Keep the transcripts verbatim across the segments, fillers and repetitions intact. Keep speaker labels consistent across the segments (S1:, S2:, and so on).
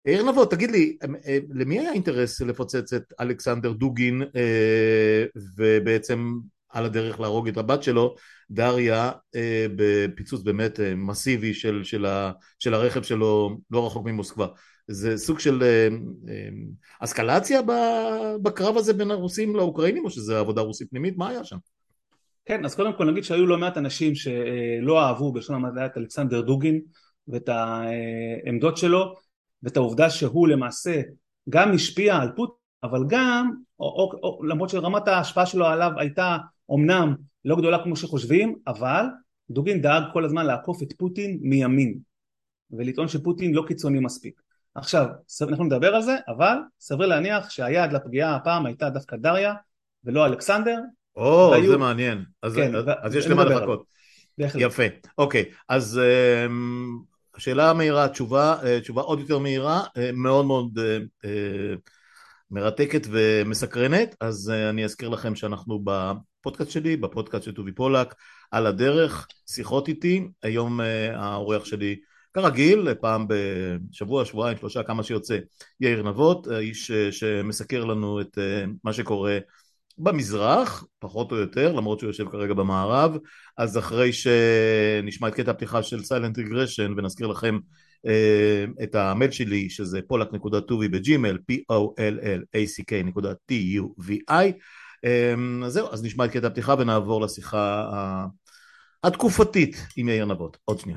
S1: יאיר נבות, תגיד לי, למי היה אינטרס לפוצץ את אלכסנדר דוגין ובעצם על הדרך להרוג את הבת שלו, דריה, בפיצוץ באמת מסיבי של, של, ה, של הרכב שלו לא רחוק ממוסקבה? זה סוג של אסקלציה בקרב הזה בין הרוסים לאוקראינים, או שזה עבודה רוסית פנימית? מה היה שם?
S2: כן, אז קודם כל נגיד שהיו לא מעט אנשים שלא אהבו בלשון המעטה את אלכסנדר דוגין ואת העמדות שלו ואת העובדה שהוא למעשה גם השפיע על פוטין, אבל גם, או, או, או, למרות שרמת ההשפעה שלו עליו הייתה אומנם לא גדולה כמו שחושבים, אבל דוגין דאג כל הזמן לעקוף את פוטין מימין ולטעון שפוטין לא קיצוני מספיק. עכשיו, אנחנו נדבר על זה, אבל סביר להניח שהיעד לפגיעה הפעם הייתה דווקא דריה ולא אלכסנדר,
S1: או, זה
S2: והיו,
S1: מעניין. אז,
S2: כן,
S1: אז יש למה
S2: ונדבר על זה,
S1: לחכות.
S2: בהחלט.
S1: יפה. אוקיי, אז אמ, שאלה מהירה, תשובה, אה, תשובה עוד יותר מהירה, אה, מאוד מאוד אה, אה, מרתקת ומסקרנת. אז אה, אני אזכיר לכם שאנחנו בפודקאסט שלי, בפודקאסט של טובי פולק, על הדרך, שיחות איתי. היום אה, האורח שלי כרגיל, פעם בשבוע, שבועיים, שלושה, כמה שיוצא, יאיר נבות, האיש אה, שמסקר לנו את אה, מה שקורה במזרח, פחות או יותר, למרות שהוא יושב כרגע במערב. אז אחרי שנשמע את קטע הפתיחה של Silent Regression ונזכיר לכם אה, את המייל שלי, שזה פולק נקודה טובי בג'ימל, פי או אל אל איי סי קיי נקודה טי יו וי איי. אז זהו, אז נשמע את קטע הפתיחה ונעבור לשיחה התקופתית עם יאיר נבות. עוד שנייה.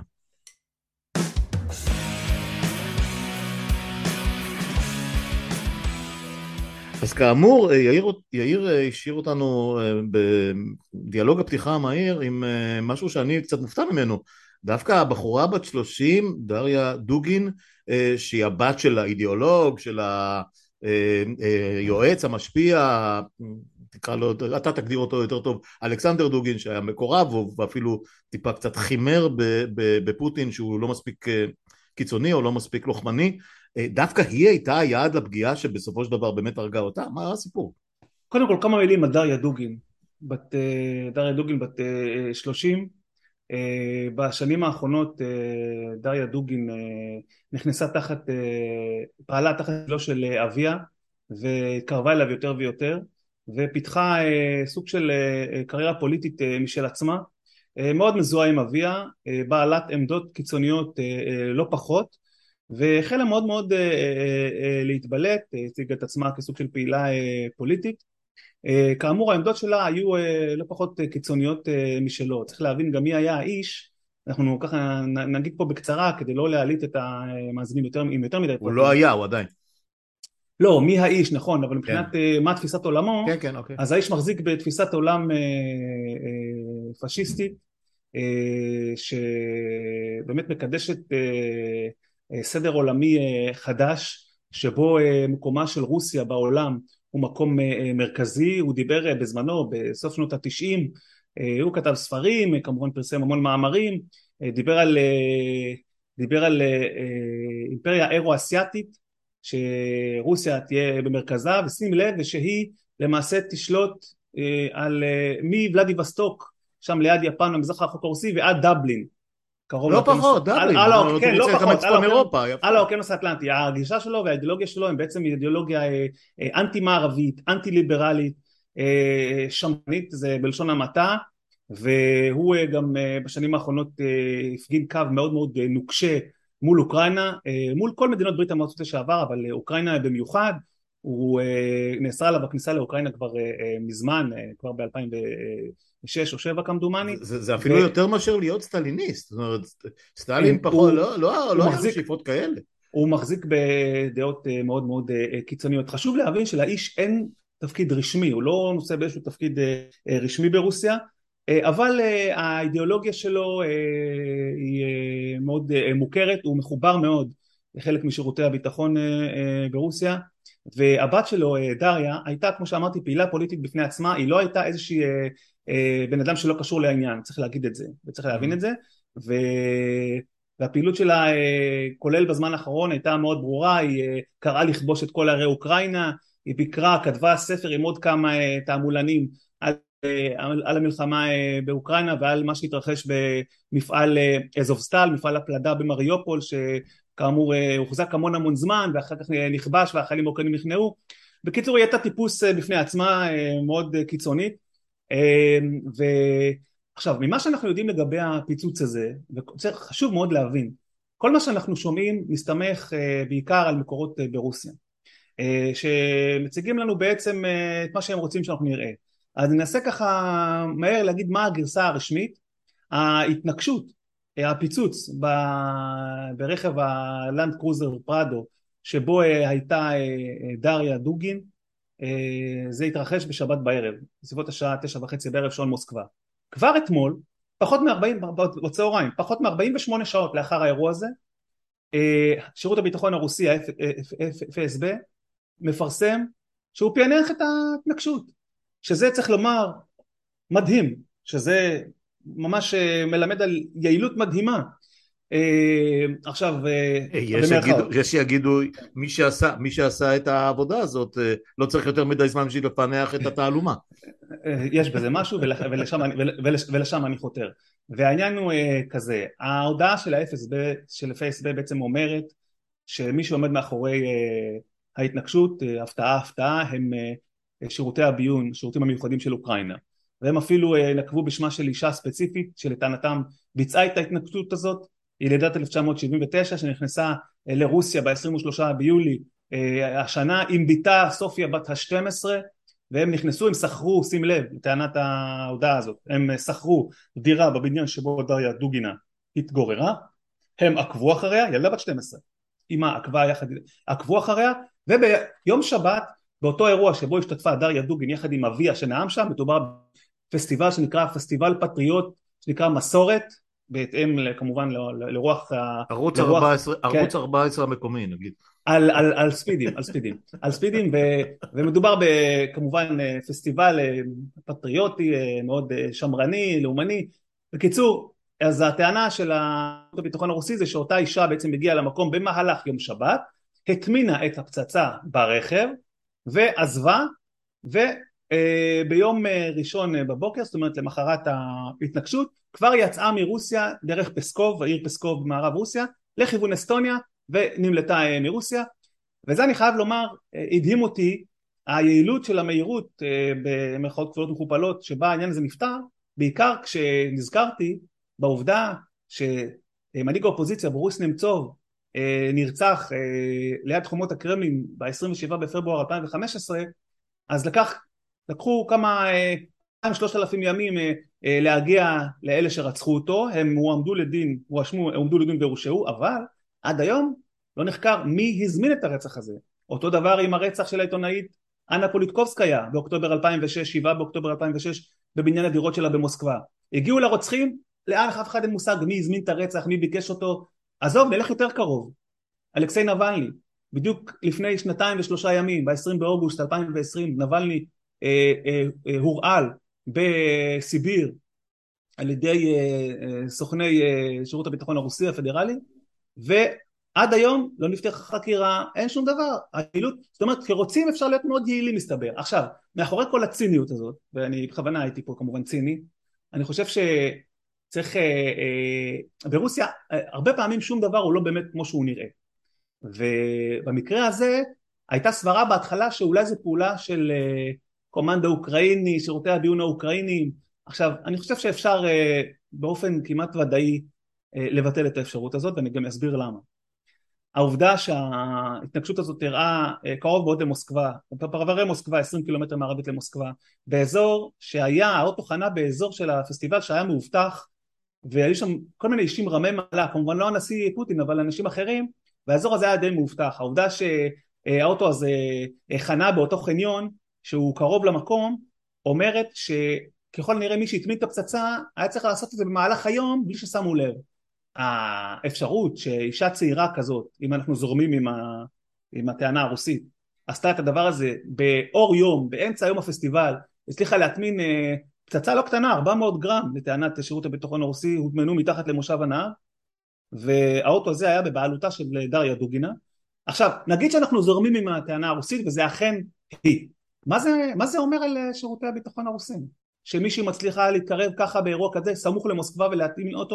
S1: אז כאמור, יאיר, יאיר השאיר אותנו בדיאלוג הפתיחה המהיר עם משהו שאני קצת מופתע ממנו. דווקא הבחורה בת שלושים, דריה דוגין, שהיא הבת של האידיאולוג, של היועץ המשפיע, תקרא לו, אתה תגדיר אותו יותר טוב, אלכסנדר דוגין, שהיה מקורב ואפילו טיפה קצת חימר בפוטין, שהוא לא מספיק קיצוני או לא מספיק לוחמני. דווקא היא הייתה היעד לפגיעה שבסופו של דבר באמת הרגה אותה? מה הסיפור?
S2: קודם כל כמה מילים על דריה דוגין, בת, דריה דוגין בת שלושים, בשנים האחרונות דריה דוגין נכנסה תחת, פעלה תחת לא של אביה וקרבה אליו יותר ויותר ופיתחה סוג של קריירה פוליטית משל עצמה, מאוד מזוהה עם אביה, בעלת עמדות קיצוניות לא פחות, והחלה מאוד מאוד להתבלט, הציגה את עצמה כסוג של פעילה פוליטית. כאמור העמדות שלה היו לא פחות קיצוניות משלו. צריך להבין גם מי היה האיש, אנחנו ככה נגיד פה בקצרה כדי לא להעליט את המאזינים יותר, עם יותר מדי
S1: הוא לא
S2: פרטים.
S1: היה, הוא עדיין.
S2: לא, מי האיש, נכון, אבל
S1: כן,
S2: מבחינת מה תפיסת עולמו,
S1: כן, כן, אוקיי.
S2: אז האיש מחזיק בתפיסת עולם פשיסטית, שבאמת מקדשת סדר עולמי חדש, שבו מקומה של רוסיה בעולם הוא מקום מרכזי. הוא דיבר בזמנו בסוף שנות התשעים, הוא כתב ספרים, כמובן פרסם המון מאמרים, דיבר על, דיבר על אימפריה אירו-אסיאטית שרוסיה תהיה במרכזה, ושים לב שהיא למעשה תשלוט על מוולדיווסטוק שם ליד יפן במזרח הרחוק הרוסי ועד דבלין, קרוב
S1: לא
S2: לאוקיינוס,
S1: פחות,
S2: על,
S1: דבלין,
S2: על,
S1: הוא
S2: כן, לא
S1: רוצה גם את
S2: פחות, על
S1: צפון
S2: האוקיינוס,
S1: אירופה, יפה.
S2: על האוקיינוס האטלנטי. הגישה שלו והאידיאולוגיה שלו הם בעצם אידיאולוגיה אנטי מערבית, אנטי ליברלית, שמרנית, זה בלשון המעטה, והוא גם בשנים האחרונות הפגין קו מאוד מאוד נוקשה מול אוקראינה, מול כל מדינות ברית המועצות לשעבר, אבל אוקראינה במיוחד. הוא נאסר עליו הכניסה לאוקראינה כבר מזמן, כבר ב-אלפיים ושש או שבע כמדומני.
S1: זה, זה אפילו יותר מאשר להיות סטליניסט. זאת אומרת, סטלין פחות,
S2: והוא
S1: לא, לא,
S2: הוא
S1: לא היה לו
S2: מחזיק
S1: שאיפות כאלה.
S2: הוא מחזיק בדעות מאוד מאוד קיצוניות. חשוב להבין שלאיש אין תפקיד רשמי, הוא לא נושא באיזשהו תפקיד רשמי ברוסיה, אבל האידיאולוגיה שלו היא מאוד מוכרת, הוא מחובר מאוד לחלק משירותי הביטחון ברוסיה, והבת שלו דריה הייתה, כמו שאמרתי, פעילה פוליטית בפני עצמה. היא לא הייתה איזושהי בן אדם שלא קשור לעניין, צריך להגיד את זה וצריך להבין את זה. ו... והפעילות שלה כולל בזמן האחרון הייתה מאוד ברורה. היא קראה לכבוש את כל ערי אוקראינה, היא ביקרה, כתבה ספר עם עוד כמה תעמולנים על, על, על המלחמה באוקראינה ועל מה שהתרחש במפעל אזובסטל, מפעל הפלדה במריופול, כאמור הוחזק המון המון זמן ואחר כך נכבש והחיילים האוקראינים נכנעו. בקיצור היא הייתה טיפוס בפני עצמה מאוד קיצונית. ועכשיו ממה שאנחנו יודעים לגבי הפיצוץ הזה, וחשוב מאוד להבין, כל מה שאנחנו שומעים מסתמך בעיקר על מקורות ברוסיה שמציגים לנו בעצם את מה שהם רוצים שאנחנו נראה. אז ננסה ככה מהר להגיד מה הגרסה הרשמית. ההתנגשות, הפיצוץ ברכב הלנד קרוזר פרדו שבו הייתה דריה דוגין, זה התרחש בשבת בערב, בסביבות השעה תשע וחצי בערב שעון מוסקבה. כבר אתמול, פחות מ-ארבעים, בצהריים, פחות מ-ארבעים ושמונה שעות לאחר האירוע הזה, שירות הביטחון הרוסי, ה-אף אס בי, מפרסם שהוא פענח את ההתנגשות, שזה צריך לומר מדהים, שזה ממש מלמד על יעילות מדהימה. עכשיו
S1: יש שיגידו, יש שיגידו מי שעשה, מי שעשה את העבודה הזאת לא צריך יותר מדי זמן בשביל לפענח את התעלומה.
S2: יש בזה משהו ולשם, ולשם אני חותר. והעניין הוא כזה, ההודעה של ה-אף אס בי, של ה-אף אס בי בעצם אומרת שמי שעומד מאחורי ההתנגשות, הפתעה הפתעה, הם שירותי הביון, שירותים המיוחדים של אוקראינה. והם אפילו נקבו בשמה של אישה ספציפית שלטענתם ביצעה את ההתנגשות הזאת, היא לידת אלף תשע מאות שבעים ותשע שנכנסה לרוסיה ב-עשרים ושלושה ביולי השנה עם ביתה סופיה בת ה-שתים עשרה, והם נכנסו, הם שכרו, שים לב לטענת ההודעה הזאת, הם שכרו דירה בבניין שבו דריה דוגינה התגוררה, הם עקבו אחריה, ילדה בת שתים עשרה, אמא עקבה יחד, עקבו אחריה, וביום שבת באותו אירוע שבו השתתפה דריה דוגין יחד עם אביה שנאם שם, מדובר בפסטיבל שנקרא פסטיבל פטריוט, שנקרא מסורת, בהתאם כמובן לרוח
S1: ערוץ ארבע עשרה, ערוץ ארבע עשרה המקומי נגיד,
S2: על, על, על ספידים, על ספידים, על ספידים, ו, ומדובר בכמובן פסטיבל פטריוטי מאוד שמרני, לאומני. בקיצור, אז הטענה של הביטחון הרוסי זה שאותה אישה בעצם הגיעה למקום במהלך יום שבת, הטמינה את הפצצה ברכב ועזבה, וביום ראשון בבוקר, זאת אומרת למחרת ההתנגשות, כבר יצאה מרוסיה דרך פסקוב, העיר פסקוב במערב רוסיה, לכיוון אסטוניה, ונמלטה מרוסיה. וזה אני חייב לומר, הדהים אותי היעילות של המהירות במרכאות כפולות ומכופלות שבה העניין הזה נפתר, בעיקר כשנזכרתי בעובדה שמנהיג האופוזיציה בוריס נמצוב נרצח ליד חומות הקרמלין ב-עשרים ושבעה בפברואר אלפיים וחמש עשרה, אז לקח, לקחו כמה שלושת אלפים ימים להגיע לאלה שרצחו אותו, הם הועמדו לדין, הואשמו, הועמדו לדין והורשעו, אבל עד היום לא נחקר מי הזמין את הרצח הזה. אותו דבר עם הרצח של העיתונאית אנה פוליטקובסקיה באוקטובר אלפיים ושש, שבעה באוקטובר אלפיים ושש בבניין הדירות שלה במוסקבה. הגיעו לרוצחים, לאן אף אחד אין מושג מי הזמין את הרצח, מי ביקש אותו. עזוב, נלך יותר קרוב. אלכסיי נבלני, בדיוק לפני שנתיים ושלושה ימים, ב-עשרים באוגוסט אלפיים ועשרים, נבלני אה, אה, אה, הורעל בסיביר על ידי אה, אה, סוכני אה, שירות הביטחון הרוסי הפדרלי, ועד היום לא נפתחה חקירה, אין שום דבר. היעילות, זאת אומרת, כרוצים אפשר להיות מאוד יעילים מסתבר. עכשיו, מאחורי כל הציניות הזאת, ואני בכוונה הייתי פה כמובן ציני, אני חושב שצריך, אה, אה, ברוסיה, אה, הרבה פעמים שום דבר הוא לא באמת כמו שהוא נראה. ובמקרה הזה, הייתה סברה בהתחלה שאולי זו פעולה של אה, קומנדו אוקראיני, שירותי הביון האוקראיניים. עכשיו, אני חושב שאפשר אה, באופן כמעט ודאי אה, לבטל את האפשרות הזאת, ואני גם אסביר למה. העובדה שההתנגשות הזאת תראה אה, קרוב מאוד למוסקבה, בפרברי מוסקבה, עשרים קילומטר מערבית למוסקבה, באזור שהיה, האוטו חנה באזור של הפסטיבל שהיה מאובטח, והיו שם כל מיני אישים רמי מעלה, כמובן לא הנשיא פוטין, אבל אנשים אחרים, והאזור הזה היה די מאובטח. העובדה שהאוטו הזה חנה באותו חניון, שהוא קרוב למקום, אומרת שככל נראה מי שהטמין את הפצצה, היה צריך לעשות את זה במהלך היום, בלי ששמו לב. האפשרות שאישה צעירה כזאת, אם אנחנו זורמים עם, ה... עם הטענה הרוסית, עשתה את הדבר הזה באור יום, באמצע היום הפסטיבל, הצליחה להטמין פצצה לא קטנה, ארבע מאות גרם, לטענת שירות הביטחון הרוסי, הוטמנו מתחת למושב הנהר, והאוטו הזה היה בבעלותה של דריה דוגינה. עכשיו, נגיד שאנחנו זורמים עם הטענה הרוסית, וזה אכן היא. מה זה, מה זה אומר על שירותי הביטחון הרוסים? שמישהי מצליחה להתקרב ככה באירוע כזה, סמוך למוסקבה ולהטמין אוטו,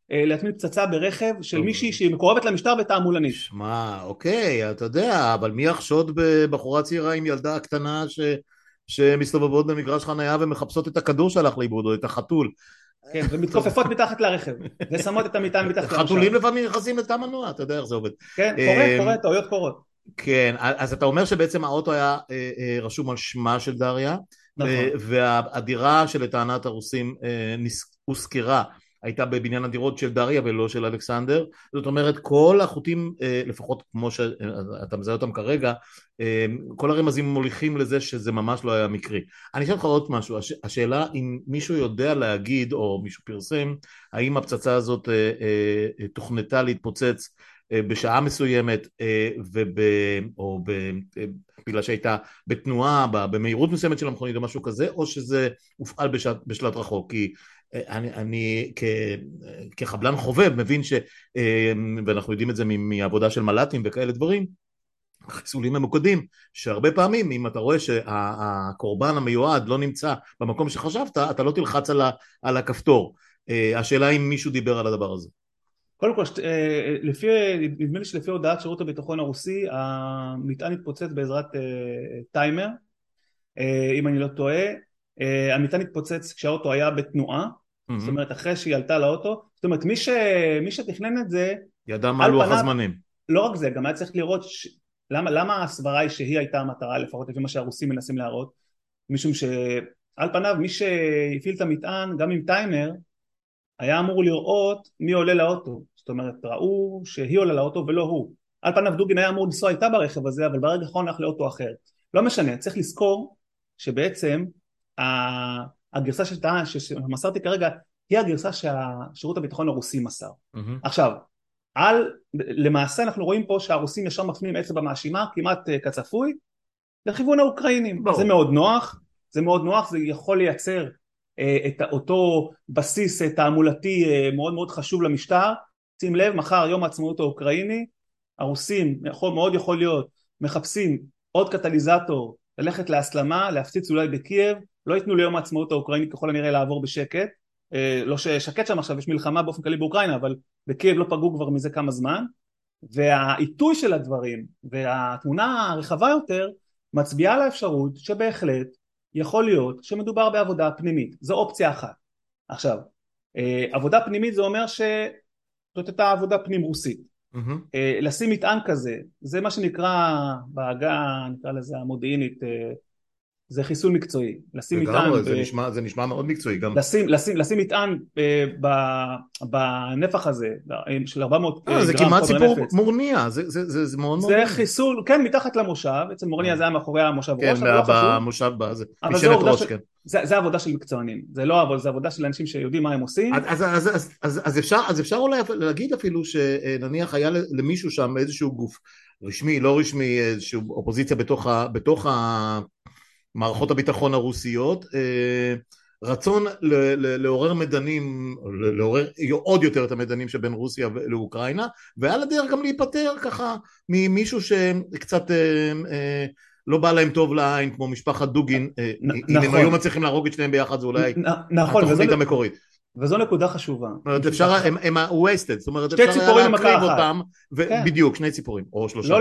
S2: להטמין פצצה ברכב של
S1: טוב,
S2: מישהי שהיא מקורבת למשטר ותעמולנית.
S1: שמע, אוקיי, אתה יודע, אבל מי יחשוד בבחורה צעירה עם ילדה קטנה ש... שמסתובבות במגרש חנייה ומחפשות את הכדור שהלך לאיבוד או את החתול?
S2: כן, ומתכופפות מתחת לרכב, ושמות את המטען מתחת למושב.
S1: חתולים לפעמים נכנסים לתא מנוע, אתה יודע איך זה עובד.
S2: כן, קורה, קורה, טעויות קורות.
S1: כן, אז אתה אומר שבעצם האוטו היה אה, אה, רשום על שמה של דריה,
S2: נכון.
S1: והדירה שלטענת הרוסים אה, הושכרה הייתה בבניין הדירות של דריה ולא של אלכסנדר. זאת אומרת, כל החוטים, אה, לפחות כמו שאתה מזהה אותם כרגע, אה, כל הרמזים מוליכים לזה שזה ממש לא היה מקרי. אני אשאל לך עוד משהו, הש, השאלה אם מישהו יודע להגיד, או מישהו פרסם, האם הפצצה הזאת אה, אה, תוכנתה להתפוצץ בשעה מסוימת, וב, או ב, בגלל שהייתה בתנועה, במהירות מסוימת של המכונית או משהו כזה, או שזה הופעל בשלט, בשלט רחוק. כי אני, אני כ, כחבלן חובב מבין ש, ואנחנו יודעים את זה מעבודה של מל"טים וכאלה דברים, חיסולים ממוקדים, שהרבה פעמים אם אתה רואה שהקורבן המיועד לא נמצא במקום שחשבת, אתה לא תלחץ על, ה, על הכפתור. השאלה אם מישהו דיבר על הדבר הזה.
S2: קודם כל, לפי, נדמה לי שלפי הודעת שירות הביטחון הרוסי, המטען התפוצץ בעזרת טיימר, אם אני לא טועה. המטען התפוצץ כשהאוטו היה בתנועה, mm-hmm. זאת אומרת אחרי שהיא עלתה לאוטו, זאת אומרת מי, ש, מי שתכנן את זה,
S1: ידע מה לוח הזמנים.
S2: לא רק זה, גם היה צריך לראות, ש... למה, למה הסברה היא שהיא הייתה המטרה, לפחות לפי מה שהרוסים מנסים להראות, משום שעל פניו מי שהפעיל את המטען, גם עם טיימר, היה אמור לראות מי עולה לאוטו, זאת אומרת ראו שהיא עולה לאוטו ולא הוא. על פניו דוגין היה אמור לנסוע איתה ברכב הזה, אבל ברגע האחרון הלך לאוטו אחר. לא משנה, צריך לזכור שבעצם הגרסה שמסרתי כרגע היא הגרסה שהשירות הביטחון הרוסי מסר. Mm-hmm. עכשיו, על, למעשה אנחנו רואים פה שהרוסים ישר מפנים אצבע מאשימה כמעט כצפוי לכיוון האוקראינים. בוא. זה מאוד נוח, זה מאוד נוח, זה יכול לייצר את אותו בסיס תעמולתי מאוד מאוד חשוב למשטר. שים לב, מחר יום העצמאות האוקראיני, הרוסים יכול, מאוד יכול להיות מחפשים עוד קטליזטור ללכת להסלמה, להפציץ אולי בקייב, לא ייתנו ליום העצמאות האוקראיני ככל הנראה לעבור בשקט, לא ששקט שם עכשיו, יש מלחמה באופן כללי באוקראינה, אבל בקייב לא פגעו כבר מזה כמה זמן, והעיתוי של הדברים והתמונה הרחבה יותר מצביעה על האפשרות שבהחלט יכול להיות שמדובר בעבודה פנימית. זו אופציה אחת. עכשיו, עבודה פנימית זה אומר שזאת הייתה עבודה פנים רוסית. Mm-hmm. לשים מטען כזה, זה מה שנקרא בעגה, נקרא לזה המודיעינית, זה חיסול מקצועי. לשים מטען...
S1: זה, ב... נשמע, זה נשמע מאוד מקצועי גם.
S2: לשים, לשים, לשים מטען ב... בנפח הזה, של ארבע מאות גרם.
S1: זה כמעט סיפור מורניה, זה, זה, זה, זה מאוד
S2: זה
S1: מורניה.
S2: חיסול, כן, מתחת למושב, בעצם מורניה זה היה מאחורי המושב
S1: כן,
S2: ראש.
S1: כן, במושב, זה משנת ראש, כן.
S2: זה, זה עבודה של מקצוענים, זה לא עבודה, זה עבודה של אנשים שיודעים מה הם עושים.
S1: אז, אז, אז, אז, אז, אפשר, אז אפשר אולי להגיד אפילו שנניח היה למישהו שם איזשהו גוף רשמי, לא רשמי, איזושהי אופוזיציה בתוך ה... בתוך ה... מערכות הביטחון הרוסיות, רצון לעורר מדנים, לעורר עוד יותר את המדנים שבין רוסיה לאוקראינה, ועל הדרך גם להיפטר ככה ממישהו שקצת לא בא להם טוב לעין, כמו משפחת דוגין. אם הם היו מצליחים להרוג את שניהם ביחד, זה אולי התוכנית המקורית.
S2: וזו נקודה חשובה.
S1: אפשר, הם wasted, זאת אומרת, אפשר היה להקריב אותם, בדיוק, שני ציפורים, או שלושה.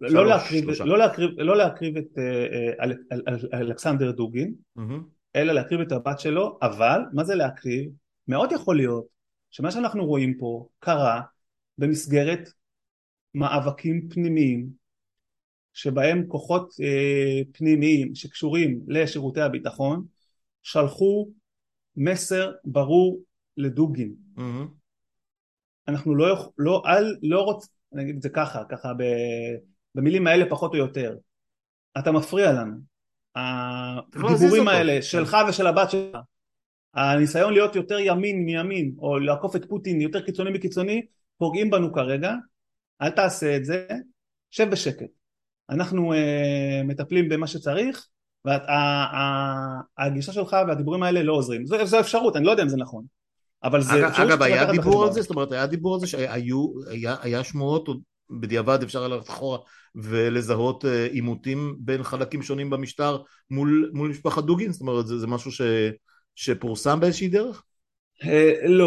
S2: לא להקריב את אלכסנדר דוגין, אלא להקריב את הבת שלו, אבל מה זה להקריב? מאוד יכול להיות שמה שאנחנו רואים פה קרה במסגרת מאבקים פנימיים, שבהם כוחות פנימיים שקשורים לשירותי הביטחון, שלחו מסר ברור לדוגין. Mm-hmm. אנחנו לא, לא, אל, לא רוצ... אני אגיד את זה ככה, ככה ב, במילים האלה פחות או יותר. אתה מפריע לנו. הדיבורים האלה שלך ושל הבת שלך, הניסיון להיות יותר ימין מימין, או לעקוף את פוטין יותר קיצוני מקיצוני, פוגעים בנו כרגע. אל תעשה את זה, שב בשקט. אנחנו אה, מטפלים במה שצריך, והגישה שלך והדיבורים האלה לא עוזרים. זו אפשרות, אני לא יודע אם זה נכון. אבל זה...
S1: אגב, היה דיבור על זה? זאת אומרת, היה דיבור על זה שהיה שמועות, בדיעבד אפשר ללכת אחורה ולזהות עימותים בין חלקים שונים במשטר מול משפחת דוגין? זאת אומרת, זה משהו שפורסם באיזושהי דרך?
S2: לא,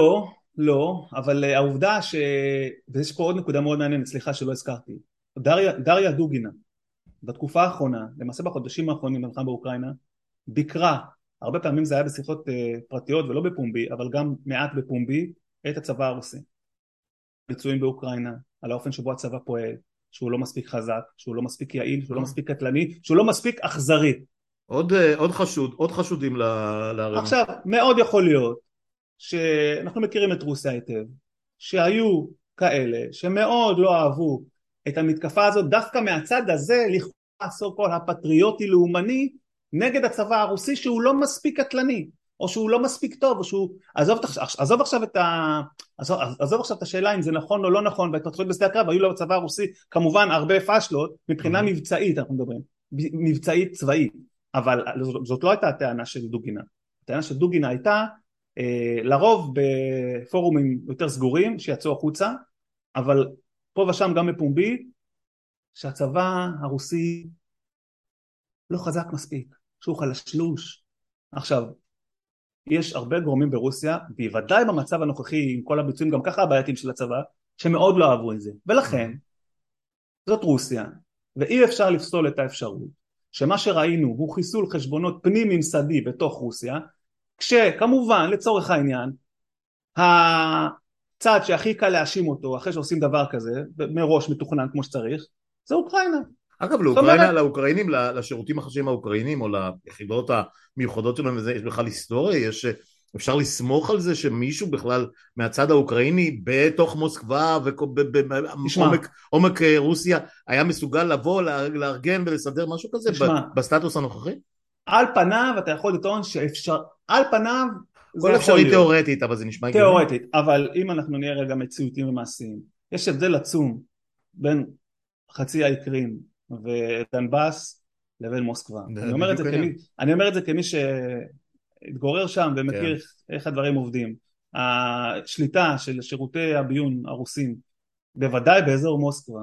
S2: לא, אבל העובדה ש... ויש פה עוד נקודה מאוד מעניינת, סליחה שלא הזכרתי. דריה, דריה דוגינה, בתקופה האחרונה, למעשה בחודשים האחרונים במלחמה באוקראינה, ביקרה, הרבה פעמים זה היה בשיחות uh, פרטיות ולא בפומבי, אבל גם מעט בפומבי, את הצבא הרוסי. ביצועים באוקראינה, על האופן שבו הצבא פועל, שהוא לא מספיק חזק, שהוא לא מספיק יעיל, שהוא לא מספיק קטלני, שהוא לא מספיק אכזרי.
S1: עוד, עוד חשוד, עוד חשודים לערימה.
S2: עכשיו, מאוד יכול להיות שאנחנו מכירים את רוסיה היטב, שהיו כאלה שמאוד לא אהבו את המתקפה הזאת, דווקא מהצד הזה, לכאורה סו קול הפטריוטי לאומני, נגד הצבא הרוסי שהוא לא מספיק קטלני, או שהוא לא מספיק טוב, או שהוא... עזוב, עזוב עכשיו את ה... עזוב, עזוב עכשיו את השאלה אם זה נכון או לא נכון, וההתפתחויות בשדה הקרב, היו לו בצבא הרוסי כמובן הרבה פשלות, מבחינה מבצעית אנחנו מדברים, מבצעית צבאית, אבל זאת לא הייתה הטענה של דוגינה. הטענה של דוגינה הייתה, אה, לרוב בפורומים יותר סגורים, שיצאו החוצה, אבל פה ושם גם בפומבי, שהצבא הרוסי לא חזק מספיק, שהוא חלשלוש. עכשיו, יש הרבה גורמים ברוסיה, בוודאי במצב הנוכחי, עם כל הביצועים גם ככה הבעייתים של הצבא, שמאוד לא אהבו את זה. ולכן, זאת רוסיה, ואי אפשר לפסול את האפשרות, שמה שראינו הוא חיסול חשבונות פנים ממסדי בתוך רוסיה, כשכמובן, לצורך העניין, הצד שהכי קל להאשים אותו, אחרי שעושים דבר כזה, מראש מתוכנן כמו שצריך, זה אוקראינה.
S1: אגב, לאוקראינה, לאוקראינים, לשירותים החשאיים האוקראינים, או ליחידות המיוחדות שלהם, יש בכלל היסטוריה, יש, אפשר לסמוך על זה שמישהו בכלל מהצד האוקראיני, בתוך מוסקבה, ובעומק רוסיה, היה מסוגל לבוא, לארגן ולסדר משהו כזה, בסטטוס הנוכחי?
S2: על פניו, אתה יכול לטעון שאפשר, על פניו,
S1: כל אפשרי תיאורטית, אבל זה נשמע
S2: תיאורטית, אבל אם אנחנו נראה רגע מציאותיים ומעשיים, יש הבדל עצום בין חצי האי קרים ודנבאס לבין מוסקבה. אני אומר את זה כמי, אני אומר את זה כמי שהתגורר שם ומכיר איך הדברים עובדים. השליטה של שירותי הביון הרוסים, בוודאי באזור מוסקבה,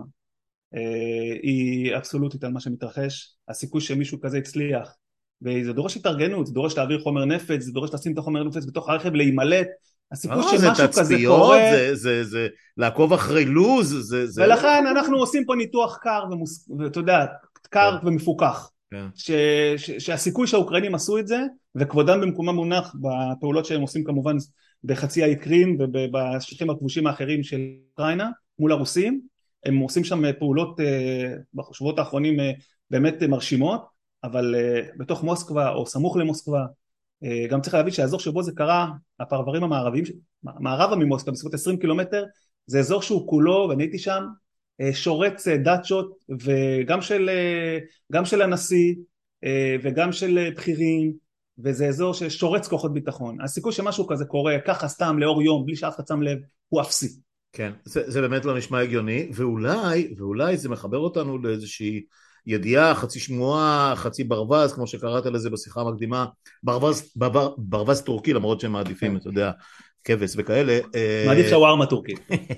S2: היא אבסולוטית על מה שמתרחש. הסיכוי שמישהו כזה הצליח, וזה דורש התארגנות, זה דורש להעביר חומר נפץ, זה דורש לשים את החומר נפץ בתוך הרכב, להימלט, הסיכוי שמשהו כזה קורה,
S1: זה לעקוב אחרי לוז,
S2: ולכן אנחנו עושים פה ניתוח קר, ואתה יודע, קר ומפוקח, שהסיכוי שהאוקראינים עשו את זה, וכבודם במקומם מונח בפעולות שהם עושים כמובן בחצי האי קרים, ובשטחים הכבושים האחרים של אוקראינה, מול הרוסים, הם עושים שם פעולות בשבועות האחרונים באמת מרשימות, אבל בתוך מוסקבה או סמוך למוסקבה, גם צריך להבין שהאזור שבו זה קרה, הפרברים המערביים, מערבה ממוסקבה, בסביבות עשרים קילומטר, זה אזור שהוא כולו, ואני הייתי שם, שורץ דאצ'ות, וגם של, גם של הנשיא, וגם של בכירים, וזה אזור ששורץ כוחות ביטחון. הסיכוי שמשהו כזה קורה, ככה סתם לאור יום, בלי שאף אחד שם לב, הוא אפסי.
S1: כן, זה, זה באמת לא נשמע הגיוני, ואולי, ואולי זה מחבר אותנו לאיזושהי ידיעה, חצי שמועה, חצי ברווז, כמו שקראת לזה בשיחה המקדימה, ברווז, ברווז, ברווז טורקי, למרות שהם מעדיפים, אתה יודע, כבש וכאלה.
S2: מעדיף שווארמה טורקי.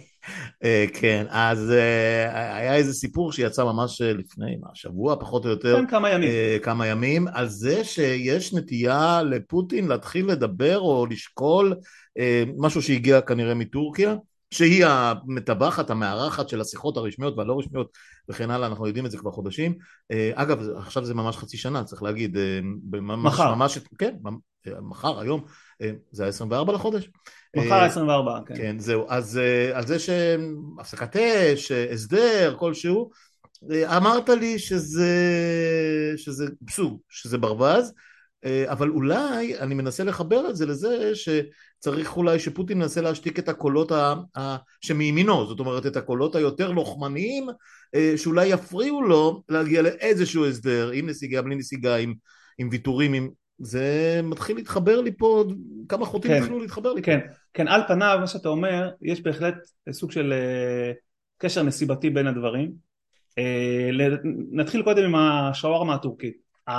S1: כן, אז היה איזה סיפור שיצא ממש לפני, מה, שבוע, פחות או יותר,
S2: כמה ימים.
S1: כמה ימים, על זה שיש נטייה לפוטין להתחיל לדבר או לשקול, משהו שהגיע כנראה מטורקיה, שהיא המטבחת, המארחת של השיחות הרשמיות והלא רשמיות וכן הלאה, אנחנו יודעים את זה כבר חודשים. אגב, עכשיו זה ממש חצי שנה, צריך להגיד.
S2: מחר.
S1: ממש, כן, מחר, היום, זה ה-עשרים וארבעה לחודש.
S2: מחר ה-עשרים וארבעה, כן.
S1: כן, זהו. אז על זה שהפסקת אש, הסדר, כלשהו, אמרת לי שזה, שזה פסו, שזה ברווז, אבל אולי אני מנסה לחבר את זה לזה שצריך אולי שפוטין מנסה להשתיק את הקולות שמימינו, זאת אומרת את הקולות היותר לוחמניים, שאולי יפריעו לו להגיע לאיזשהו הסדר, עם נסיגה, בלי נסיגה, עם, עם ויתורים, עם... זה מתחיל להתחבר לי פה, כמה חוטים
S2: כן,
S1: התחילו להתחבר לי
S2: כן,
S1: פה.
S2: כן, על פניו, מה שאתה אומר, יש בהחלט סוג של קשר נסיבתי בין הדברים. נתחיל קודם עם השווארמה הטורקית.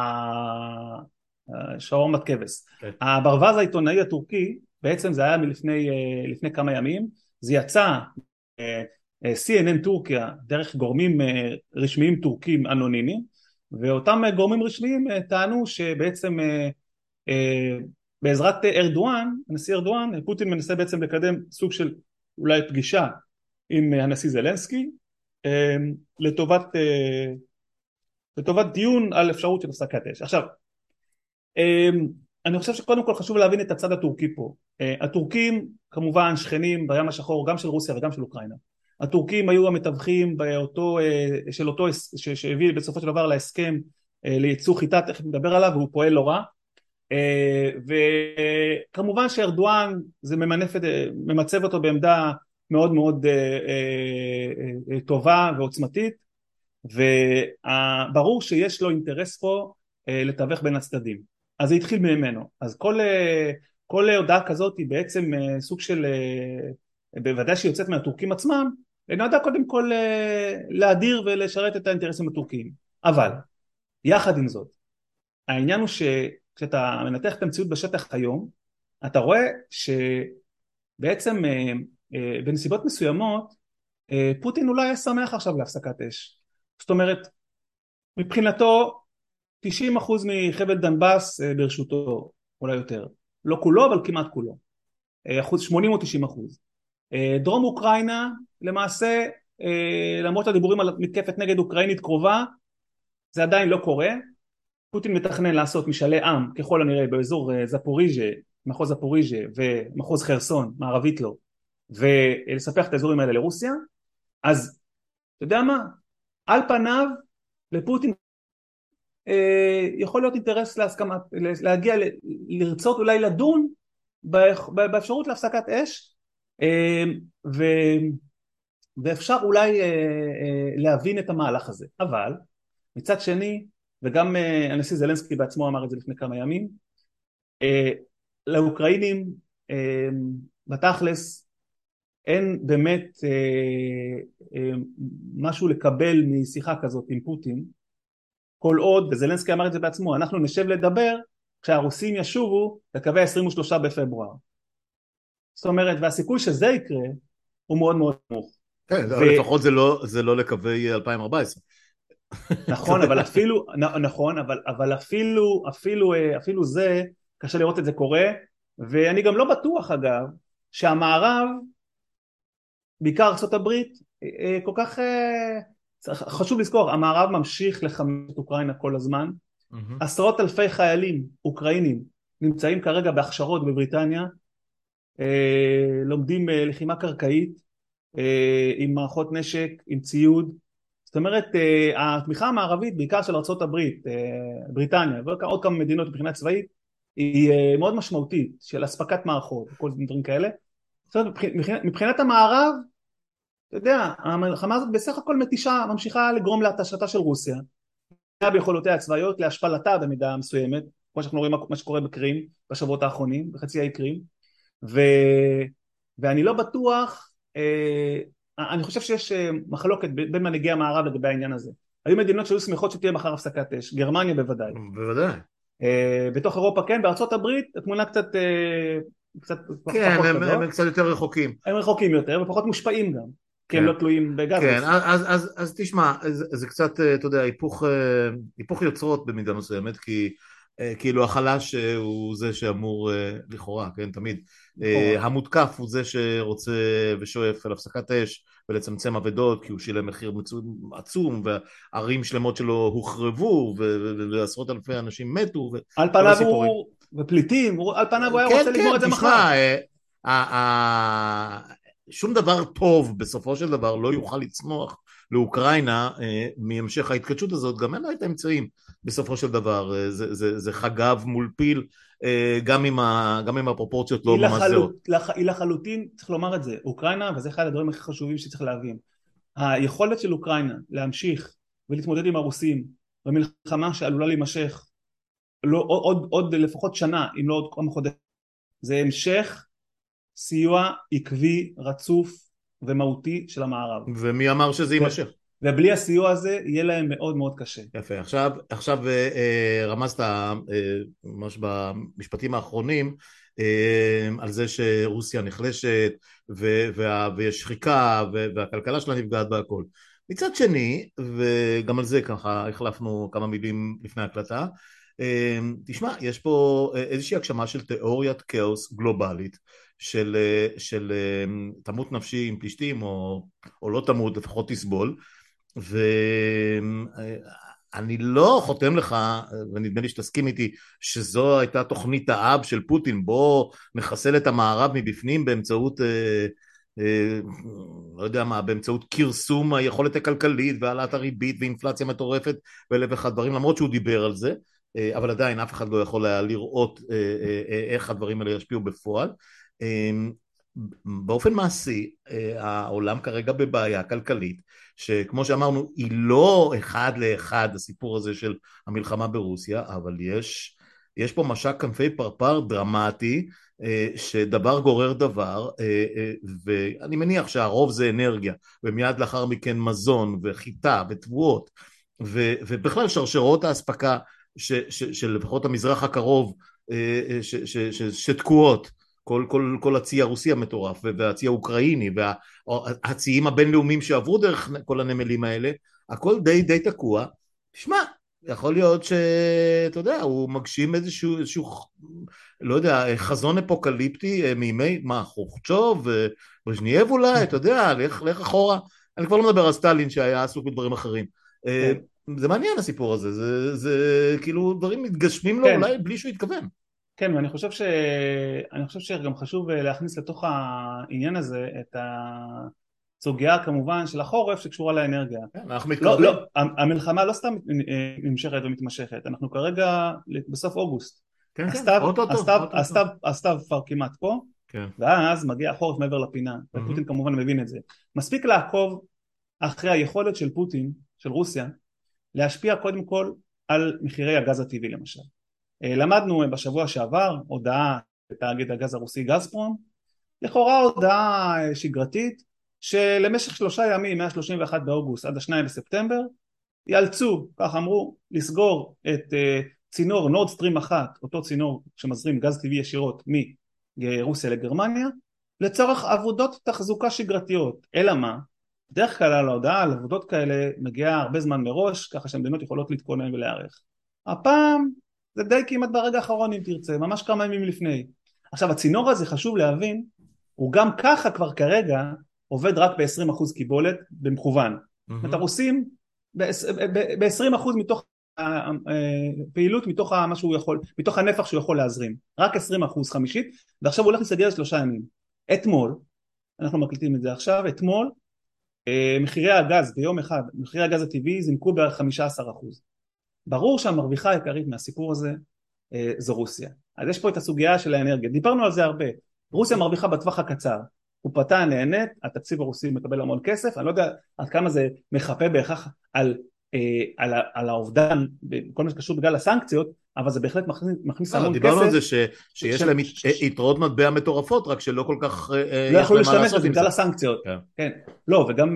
S2: שווארמת כבש. Okay. הברווז העיתונאי הטורקי, בעצם זה היה מלפני לפני כמה ימים, זה יצא סי אן אן טורקיה דרך גורמים רשמיים טורקים אנונימיים, ואותם גורמים רשמיים טענו שבעצם בעזרת ארדואן, הנשיא ארדואן, פוטין מנסה בעצם לקדם סוג של אולי פגישה עם הנשיא זלנסקי, לטובת, לטובת דיון על אפשרות של הפסקת אש. עכשיו, אני חושב שקודם כל חשוב להבין את הצד הטורקי פה. הטורקים כמובן שכנים בים השחור גם של רוסיה וגם של אוקראינה. הטורקים היו המתווכים באותו, של אותו, שהביא בסופו של דבר להסכם לייצוא חיטה, תכף נדבר עליו, והוא פועל לא רע. וכמובן שארדואן זה ממנף, ממצב אותו בעמדה מאוד מאוד טובה ועוצמתית, וברור שיש לו אינטרס פה לתווך בין הצדדים. אז זה התחיל ממנו. אז כל, כל הודעה כזאת היא בעצם סוג של, בוודאי שהיא יוצאת מהטורקים עצמם, נועדה קודם כל להדיר ולשרת את האינטרסים הטורקיים. אבל, יחד עם זאת, העניין הוא שכשאתה מנתח את המציאות בשטח היום, אתה רואה שבעצם בנסיבות מסוימות, פוטין אולי היה שמח עכשיו להפסקת אש. זאת אומרת, מבחינתו, תשעים אחוז מחבל דנבאס ברשותו, אולי יותר. לא כולו, אבל כמעט כולו. אחוז, שמונים או תשעים אחוז. דרום אוקראינה, למעשה, למרות הדיבורים על מתקפת נגד אוקראינית קרובה, זה עדיין לא קורה. פוטין מתכנן לעשות משאלי עם, ככל הנראה, באזור זפוריז'ה, מחוז זפוריז'ה ומחוז חרסון, מערבית לו, ולספח את האזורים האלה לרוסיה. אז, אתה יודע מה? על פניו, לפוטין, יכול להיות אינטרס להסכמה, להגיע, לרצות אולי לדון באפשרות להפסקת אש, ו, ואפשר אולי להבין את המהלך הזה. אבל מצד שני, וגם הנשיא זלנסקי בעצמו אמר את זה לפני כמה ימים, לאוקראינים בתכלס אין באמת משהו לקבל משיחה כזאת עם פוטין, כל עוד, וזלנסקי אמר את זה בעצמו, אנחנו נשב לדבר כשהרוסים ישובו לקווי ה-עשרים ושלושה בפברואר. זאת אומרת, והסיכוי שזה יקרה הוא מאוד מאוד נמוך.
S1: כן, ו... לפחות זה לא, זה לא לקווי אלפיים וארבע עשרה.
S2: נכון, אבל אפילו, נכון, אבל, אבל אפילו, אפילו, אפילו זה, קשה לראות את זה קורה, ואני גם לא בטוח אגב, שהמערב, בעיקר ארצות הברית, כל כך... חשוב לזכור, המערב ממשיך לחמש את אוקראינה כל הזמן, mm-hmm. עשרות אלפי חיילים אוקראינים נמצאים כרגע בהכשרות בבריטניה, אה, לומדים אה, לחימה קרקעית, אה, עם מערכות נשק, עם ציוד, זאת אומרת, אה, התמיכה המערבית, בעיקר של ארצות הברית, אה, בריטניה, ועוד כמה מדינות מבחינה צבאית, היא אה, מאוד משמעותית, של הספקת מערכות, כל דברים כאלה, זאת אומרת, מבחינת, מבחינת המערב, אתה יודע, המלחמה הזאת בסך הכל מתישה, ממשיכה לגרום להתשתה של רוסיה, ביכולותיה הצבאיות, להשפלתה במידה מסוימת, כמו שאנחנו רואים מה שקורה בקרים, בשבועות האחרונים, בחצי האי קרים, ו... ואני לא בטוח, אה, אני חושב שיש מחלוקת בין מנהיגי המערב לגבי העניין הזה. היו מדינות שהיו שמחות שתהיה מחר הפסקת אש, גרמניה בוודאי.
S1: בוודאי.
S2: אה, בתוך אירופה כן, בארצות הברית, התמונה קצת... אה, קצת
S1: כן, הם, הם קצת יותר רחוקים.
S2: הם רחוקים יותר, ופחות מושפעים גם. כי הם לא תלויים בגז.
S1: כן, אז, אז, אז תשמע, זה, זה קצת, אתה יודע, היפוך, היפוך יוצרות במידה מסוימת, כי כאילו החלש הוא זה שאמור לכאורה, כן, תמיד. המותקף הוא זה שרוצה ושואף על הפסקת אש ולצמצם אבדות, כי הוא שילם מחיר עצום, וערים שלמות שלו הוחרבו, ועשרות אלפי אנשים מתו.
S2: על פניו הוא, ופליטים, על פניו הוא היה רוצה לגמור את זה מחר.
S1: שום דבר טוב בסופו של דבר לא יוכל לצמוח לאוקראינה אה, מהמשך ההתקדשות הזאת, גם אין לה את האמצעים בסופו של דבר, אה, זה, זה, זה חגב מול פיל, אה, גם, עם ה, גם עם הפרופורציות לא ממש זהות.
S2: היא לחלוטין, צריך לומר את זה, אוקראינה, וזה אחד הדברים הכי חשובים שצריך להבין, היכולת של אוקראינה להמשיך ולהתמודד עם הרוסים במלחמה שעלולה להימשך לא, עוד, עוד לפחות שנה, אם לא עוד כמה חודשים, זה המשך סיוע עקבי, רצוף ומהותי של המערב.
S1: ומי אמר שזה יימשך?
S2: ובלי הסיוע הזה יהיה להם מאוד מאוד קשה.
S1: יפה, עכשיו, עכשיו רמזת ממש במשפטים האחרונים על זה שרוסיה נחלשת ויש שחיקה והכלכלה שלה נפגעת בהכל. מצד שני, וגם על זה ככה החלפנו כמה מילים לפני הקלטה, תשמע, יש פה איזושהי הגשמה של תיאוריית כאוס גלובלית, של, של תמות נפשי עם פלישתים, או, או לא תמות, לפחות תסבול, ואני לא חותם לך, ונדמה לי שתסכים איתי, שזו הייתה תוכנית האב של פוטין, בוא נחסל את המערב מבפנים באמצעות, לא יודע מה, באמצעות כרסום היכולת הכלכלית והעלאת הריבית ואינפלציה מטורפת ואלף ואחד דברים, למרות שהוא דיבר על זה, אבל עדיין אף אחד לא יכול היה לראות איך הדברים האלה ישפיעו בפועל. באופן מעשי העולם כרגע בבעיה כלכלית, שכמו שאמרנו היא לא אחד לאחד הסיפור הזה של המלחמה ברוסיה, אבל יש יש פה משק כנפי פרפר דרמטי, שדבר גורר דבר, ואני מניח שהרוב זה אנרגיה, ומיד לאחר מכן מזון וחיטה ותבואות, ובכלל שרשרות האספקה של לפחות המזרח הקרוב שתקועות, כל, כל, כל הצי הרוסי המטורף והצי האוקראיני והציים הבינלאומיים שעברו דרך כל הנמלים האלה, הכל די די תקוע. תשמע, יכול להיות שאתה יודע, הוא מגשים איזשהו, איזשהו לא יודע, חזון אפוקליפטי מימי, מה, חורצ'וב, ברז'נייב אולי, אתה יודע, לך, לך אחורה, אני כבר לא מדבר על סטלין שהיה עסוק בדברים אחרים. זה מעניין הסיפור הזה, זה, זה כאילו דברים מתגשמים לו אולי בלי שהוא יתכוון.
S2: כן, ואני חושב ש... אני חושב שגם חשוב להכניס לתוך העניין הזה את הסוגיה כמובן של החורף שקשורה לאנרגיה.
S1: כן, אנחנו מתקרבים.
S2: לא, לא, המלחמה לא סתם נמשכת ומתמשכת, אנחנו כרגע בסוף אוגוסט.
S1: כן, כן,
S2: הסתיו,
S1: אוטוטו,
S2: הסתיו,
S1: אוטוטו.
S2: הסתיו, הסתיו כבר כמעט פה,
S1: כן.
S2: ואז מגיע החורף מעבר לפינה, ופוטין כמובן מבין את זה. מספיק לעקוב אחרי היכולת של פוטין, של רוסיה, להשפיע קודם כל על מחירי הגז הטבעי למשל. למדנו בשבוע שעבר הודעה בתאגיד הגז הרוסי גזפרום, לכאורה הודעה שגרתית, שלמשך שלושה ימים, מה-שלושים ואחד באוגוסט עד ה-שניים בספטמבר, יאלצו, כך אמרו, לסגור את צינור נורד סטרים אחת, אותו צינור שמזרים גז טבעי ישירות מרוסיה לגרמניה, לצורך עבודות תחזוקה שגרתיות. אלא מה? בדרך כלל על ההודעה על עבודות כאלה מגיעה הרבה זמן מראש, ככה שהמדינות יכולות להתכונן ולהיערך. הפעם זה די כמעט ברגע האחרון אם תרצה, ממש כמה ימים לפני. עכשיו הצינור הזה חשוב להבין, הוא גם ככה כבר כרגע עובד רק ב-עשרים אחוז קיבולת במכוון. זאת אומרת, הרוסים ב-עשרים אחוז מתוך פעילות, מתוך מה שהוא יכול, מתוך הנפח שהוא יכול להזרים. רק עשרים אחוז חמישית, ועכשיו הוא הולך לסגר לשלושה ימים. אתמול, אנחנו מקליטים את זה עכשיו, אתמול, מחירי הגז ביום אחד, מחירי הגז הטבעי זינקו בערך חמישה עשר אחוז. ברור שהמרוויחה העיקרית מהסיפור הזה זו רוסיה. אז יש פה את הסוגיה של האנרגיה, דיברנו על זה הרבה. רוסיה מרוויחה בטווח הקצר, קופתה נהנית, התקציב הרוסי מקבל המון כסף, אני לא יודע עד כמה זה מחפה בהכרח על, על, על האובדן, כל מה שקשור בגלל הסנקציות, אבל זה בהחלט מכניס, מכניס המון כסף.
S1: דיברנו על זה ש, שיש להם יתרות מטבע מטורפות, רק שלא כל כך
S2: לא יכלו להשתמש בזה בגלל הסנקציות. כן, לא, וגם...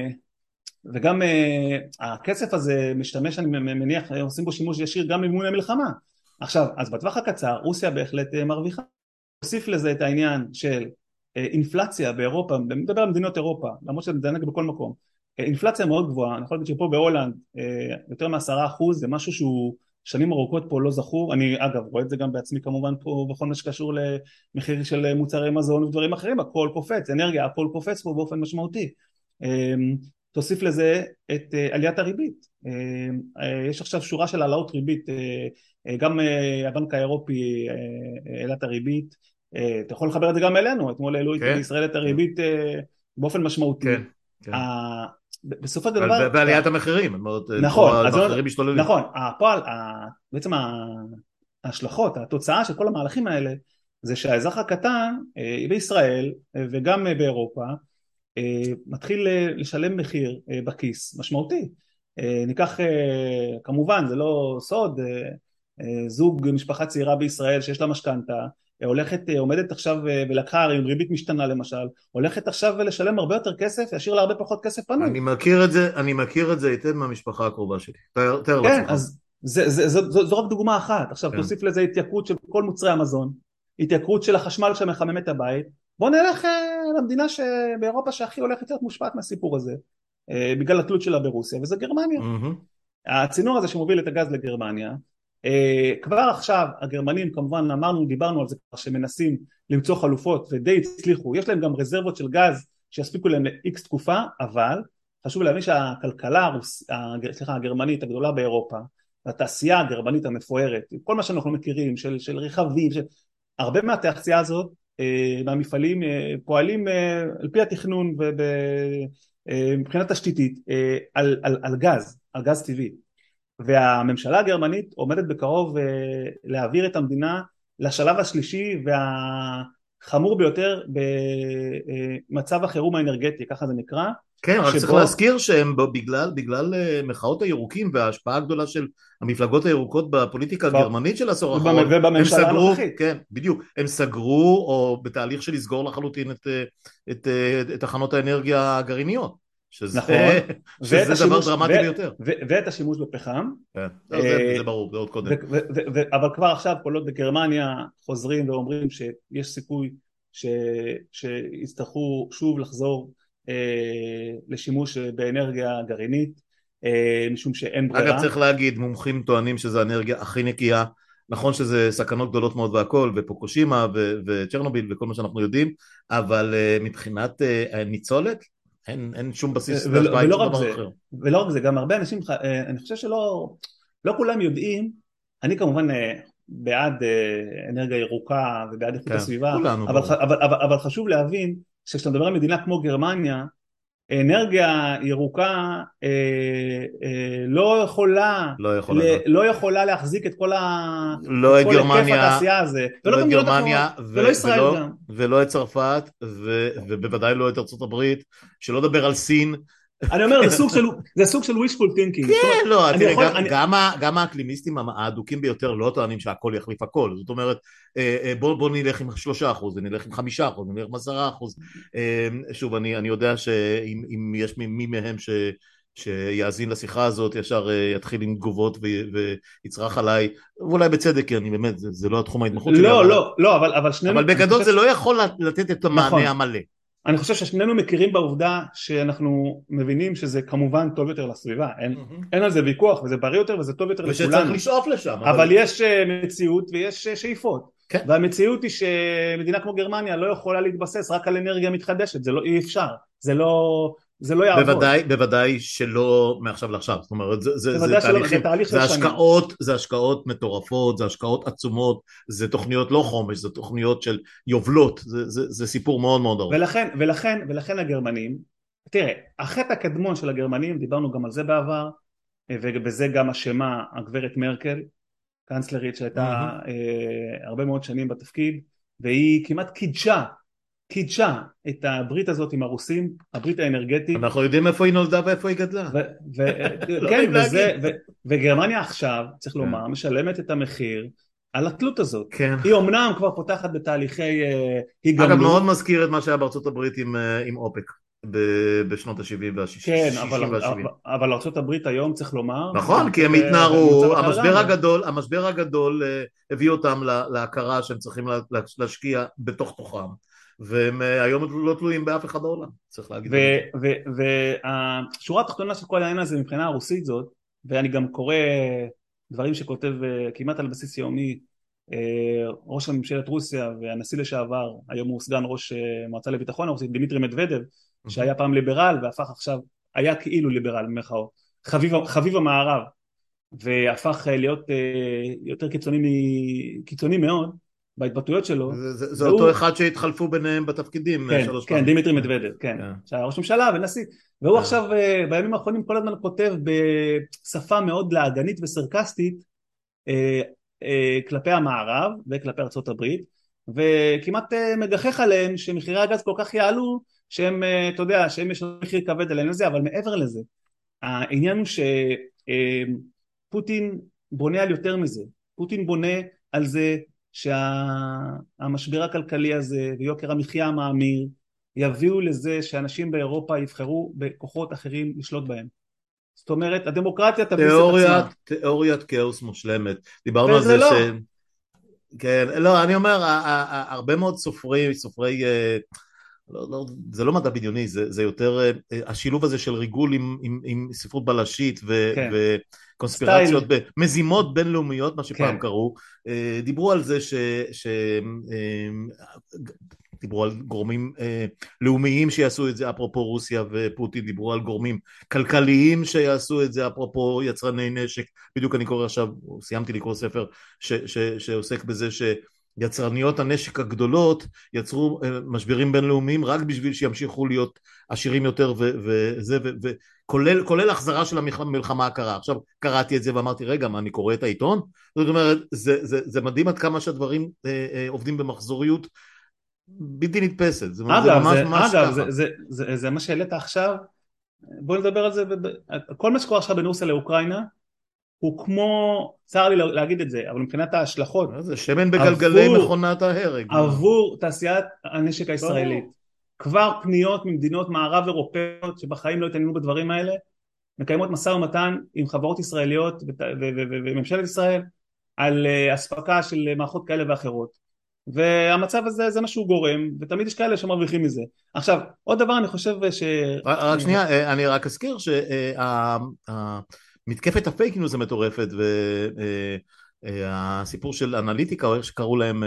S2: וגם uh, הכסף הזה משתמש, אני מניח, עושים בו שימוש ישיר גם במימון המלחמה. עכשיו, אז בטווח הקצר, רוסיה בהחלט uh, מרוויחה. הוסיף לזה את העניין של uh, אינפלציה באירופה, מדבר על מדינות אירופה, למרות שזה מדנק בכל מקום. Uh, אינפלציה מאוד גבוהה, אני יכול להגיד שפה בהולנד, uh, יותר מעשרה אחוז, זה משהו שהוא שנים ארוכות פה לא זכור. אני אגב רואה את זה גם בעצמי כמובן פה, בכל מה שקשור למחיר של מוצרי מזון ודברים אחרים, הכל קופץ, אנרגיה, הכל קופץ פה באופן משמעותי. Uh, תוסיף לזה את עליית הריבית. יש עכשיו שורה של העלאות ריבית, גם הבנק האירופי העלה את הריבית, אתה יכול לחבר את זה גם אלינו, אתמול העלו את ישראל את הריבית באופן משמעותי. בסופו של דבר...
S1: ועליית המחירים,
S2: נכון, נכון, הפועל, בעצם ההשלכות, התוצאה של כל המהלכים האלה, זה שהאזרח הקטן בישראל וגם באירופה, מתחיל לשלם מחיר בכיס משמעותי. ניקח, כמובן זה לא סוד, זוג משפחה צעירה בישראל שיש לה משכנתה, הולכת, עומדת עכשיו ולקחה עם ריבית משתנה למשל, הולכת עכשיו לשלם הרבה יותר כסף, ישאיר לה הרבה פחות כסף פנוי.
S1: אני מכיר את זה, אני מכיר את זה היטב מהמשפחה הקרובה שלי. תאר לעצמך.
S2: כן, אז זה, זה, זו, זו, זו רק דוגמה אחת. עכשיו תוסיף לזה התייקרות של כל מוצרי המזון, התייקרות של החשמל שמחמם את הבית. בוא נלך למדינה שבאירופה שהכי הולכת להיות מושפעת מהסיפור הזה, בגלל התלות שלה ברוסיה, וזה גרמניה. הצינור הזה שמוביל את הגז לגרמניה, כבר עכשיו הגרמנים כמובן אמרנו, דיברנו על זה כבר, שמנסים למצוא חלופות ודי הצליחו, יש להם גם רזרבות של גז שיספיקו להם ל-X תקופה, אבל חשוב להבין שהכלכלה הרוס, סליחה, הגרמנית הגדולה באירופה, והתעשייה הגרמנית המפוארת, כל מה שאנחנו מכירים של, של רכבים, של... הרבה מהתעשייה הזאת, מהמפעלים פועלים על פי התכנון ומבחינת תשתיתית על, על, על גז, על גז טבעי. והממשלה הגרמנית עומדת בקרוב להעביר את המדינה לשלב השלישי והחמור ביותר במצב החירום האנרגטי, ככה זה נקרא.
S1: כן, רק צריך להזכיר שהם בגלל, בגלל מחאות הירוקים וההשפעה הגדולה של המפלגות הירוקות בפוליטיקה הגרמנית של העשור האחרון, הם סגרו, כן, בדיוק, הם סגרו או בתהליך של לסגור לחלוטין את, את, את תחנות האנרגיה הגרעיניות. שזה, נכון, שזה דבר השימוש, דרמטי ו, ביותר.
S2: ו, ואת השימוש בפחם.
S1: כן, זה, זה ברור, זה עוד קודם.
S2: ו, ו, ו, ו, אבל כבר עכשיו קולות בגרמניה חוזרים ואומרים שיש סיכוי ש, שיצטרכו שוב לחזור אה, לשימוש באנרגיה גרעינית, אה, משום שאין ברירה.
S1: אגב, צריך להגיד, מומחים טוענים שזו האנרגיה הכי נקייה, נכון שזה סכנות גדולות מאוד והכל, ופוקושימה ו, וצ'רנוביל וכל מה שאנחנו יודעים, אבל אה, מבחינת אה, ניצולת, אין, אין שום בסיס להשפעה עם שום דבר אחר.
S2: ולא רק זה, גם הרבה אנשים, אני חושב שלא לא כולם יודעים, אני כמובן בעד אנרגיה ירוקה ובעד איכות הסביבה, אבל, אבל, אבל, אבל חשוב להבין שכשאתה מדבר על מדינה כמו גרמניה, אנרגיה ירוקה אה, אה, לא יכולה
S1: לא יכולה,
S2: ל, לא יכולה להחזיק את כל ה
S1: לא את גרמניה,
S2: התעשייה הזה,
S1: לא את גרמניה ו-
S2: ולא ישראל
S1: ולא,
S2: גם,
S1: ולא את צרפת ו- ובוודאי לא את ארצות הברית, שלא לדבר על סין.
S2: אני אומר, זה סוג של, זה סוג של wishful thinking.
S1: כן, לא, תראה,
S2: יכול,
S1: גם,
S2: אני...
S1: גם, גם האקלימיסטים האדוקים ביותר לא טוענים שהכל יחליף הכל, זאת אומרת, בוא, בוא נלך עם שלושה אחוז, נלך עם חמישה אחוז, נלך עם עשרה אחוז. שוב, אני, אני יודע שאם יש מי מהם ש, שיאזין לשיחה הזאת, ישר יתחיל עם תגובות ויצרח עליי, ואולי בצדק, כי אני באמת, זה, זה לא התחום ההתמחות שלי.
S2: לא,
S1: אבל,
S2: לא, לא, אבל, אבל שנינו...
S1: אבל בגדול זה לא יכול לתת את המענה נכון. המלא.
S2: אני חושב ששנינו מכירים בעובדה שאנחנו מבינים שזה כמובן טוב יותר לסביבה, אין, mm-hmm. אין על זה ויכוח, וזה בריא יותר וזה טוב יותר לכולנו.
S1: ושצריך לשאוף לשם.
S2: אבל, אבל יש מציאות ויש שאיפות. כן. והמציאות היא שמדינה כמו גרמניה לא יכולה להתבסס רק על אנרגיה מתחדשת, זה לא, אי אפשר, זה לא... זה לא יעבוד.
S1: בוודאי, בוודאי שלא מעכשיו לעכשיו, זאת אומרת, זה, זה, זה, תהליכים,
S2: זה תהליך של
S1: זה השקעות, זה השקעות מטורפות, זה השקעות עצומות, זה תוכניות לא חומש, זה תוכניות של יובלות, זה, זה, זה סיפור מאוד מאוד ארוך.
S2: ולכן, ולכן, ולכן הגרמנים, תראה, החטא הקדמון של הגרמנים, דיברנו גם על זה בעבר, ובזה גם אשמה הגברת מרקל, קאנצלרית שהייתה mm-hmm. אה, הרבה מאוד שנים בתפקיד, והיא כמעט קידשה, קידשה את הברית הזאת עם הרוסים, הברית האנרגטית.
S1: אנחנו יודעים איפה היא נולדה ואיפה היא גדלה.
S2: כן, וגרמניה עכשיו, צריך לומר, משלמת את המחיר על התלות הזאת. היא אומנם כבר פותחת בתהליכי היגמלות.
S1: אגב, מאוד מזכיר את מה שהיה בארצות הברית עם אופק. בשנות ה-שבעים וה-שישים.
S2: כן, אבל ארצות הברית היום צריך לומר.
S1: נכון, כי הם התנערו, המשבר הגדול, המשבר הגדול הביא אותם להכרה שהם צריכים להשקיע בתוך תוכם. והם היום לא תלויים באף אחד בעולם, צריך להגיד.
S2: והשורה התחתונה של כל העניין הזה מבחינה הרוסית זאת, ואני גם קורא דברים שכותב כמעט על בסיס יומי, ראש הממשלת רוסיה והנשיא לשעבר, היום הוא סגן ראש מועצה לביטחון הרוסית, דמיטרי מדוודב, שהיה פעם ליברל והפך עכשיו, היה כאילו ליברל במרכאות, חביב, חביב המערב, והפך להיות יותר קיצוני, קיצוני מאוד, בהתבטאויות שלו.
S1: זה, זה, זה אותו אחד שהתחלפו ביניהם בתפקידים.
S2: כן, כן, דימיטרי מדוודב, כן. שהיה ראש ממשלה ונשיא. והוא עכשיו בימים האחרונים כל הזמן כותב בשפה מאוד לעגנית וסרקסטית כלפי המערב וכלפי ארצות הברית, וכמעט מגחך עליהם שמחירי הגז כל כך יעלו, שהם, אתה יודע, שהם יש מחיר כבד עליהם לזה, אבל מעבר לזה, העניין הוא שפוטין בונה על יותר מזה. פוטין בונה על זה שהמשבר הכלכלי הזה ויוקר המחיה המאמיר יביאו לזה שאנשים באירופה יבחרו בכוחות אחרים לשלוט בהם. זאת אומרת, הדמוקרטיה תביס את עצמה.
S1: תיאוריית כאוס מושלמת. דיברנו על זה
S2: לא.
S1: ש... כן, לא, אני אומר, הרבה מאוד סופרי, סופרי, לא, לא, זה לא מדע בדיוני, זה, זה יותר השילוב הזה של ריגול עם, עם, עם ספרות בלשית ו...
S2: כן.
S1: ו קונספירציות,
S2: סטייל,
S1: מזימות בינלאומיות, מה שפעם
S2: כן.
S1: קראו, דיברו על זה ש... ש... דיברו על גורמים אה, לאומיים שיעשו את זה אפרופו רוסיה ופוטין, דיברו על גורמים כלכליים שיעשו את זה אפרופו יצרני נשק, בדיוק אני קורא עכשיו, סיימתי לקרוא ספר ש, ש, שעוסק בזה שיצרניות הנשק הגדולות יצרו אה, משברים בינלאומיים רק בשביל שימשיכו להיות עשירים יותר ו, וזה ו, ו, כולל, כולל החזרה של המלחמה הקרה. עכשיו קראתי את זה ואמרתי רגע מה אני קורא את העיתון? זאת אומרת זה, זה, זה מדהים עד כמה שהדברים אה, אה, עובדים במחזוריות בלתי נתפסת, זה, זה
S2: אגב,
S1: ממש
S2: זה,
S1: ממש
S2: אגב,
S1: ככה.
S2: זה, זה, זה, זה מה שהעלית עכשיו, בוא נדבר על זה, כל מה שקורה עכשיו בין רוסיה לאוקראינה, הוא כמו, צר לי להגיד את זה, אבל מבחינת ההשלכות,
S1: זה שמן בגלגלי
S2: עבור,
S1: מכונת ההרג. מה?
S2: עבור תעשיית הנשק הישראלית,
S1: ברור.
S2: כבר פניות ממדינות מערב אירופאיות, שבחיים לא התעניינו בדברים האלה, מקיימות משא ומתן עם חברות ישראליות וממשלת ישראל, על אספקה של מערכות כאלה ואחרות. והמצב הזה זה מה שהוא גורם, ותמיד יש כאלה שמרוויחים מזה. עכשיו, עוד דבר אני חושב ש...
S1: רק שנייה, אני רק אזכיר שמתקפת הפייק ניוז המטורפת והסיפור של אנליטיקה, או איך שקראו להם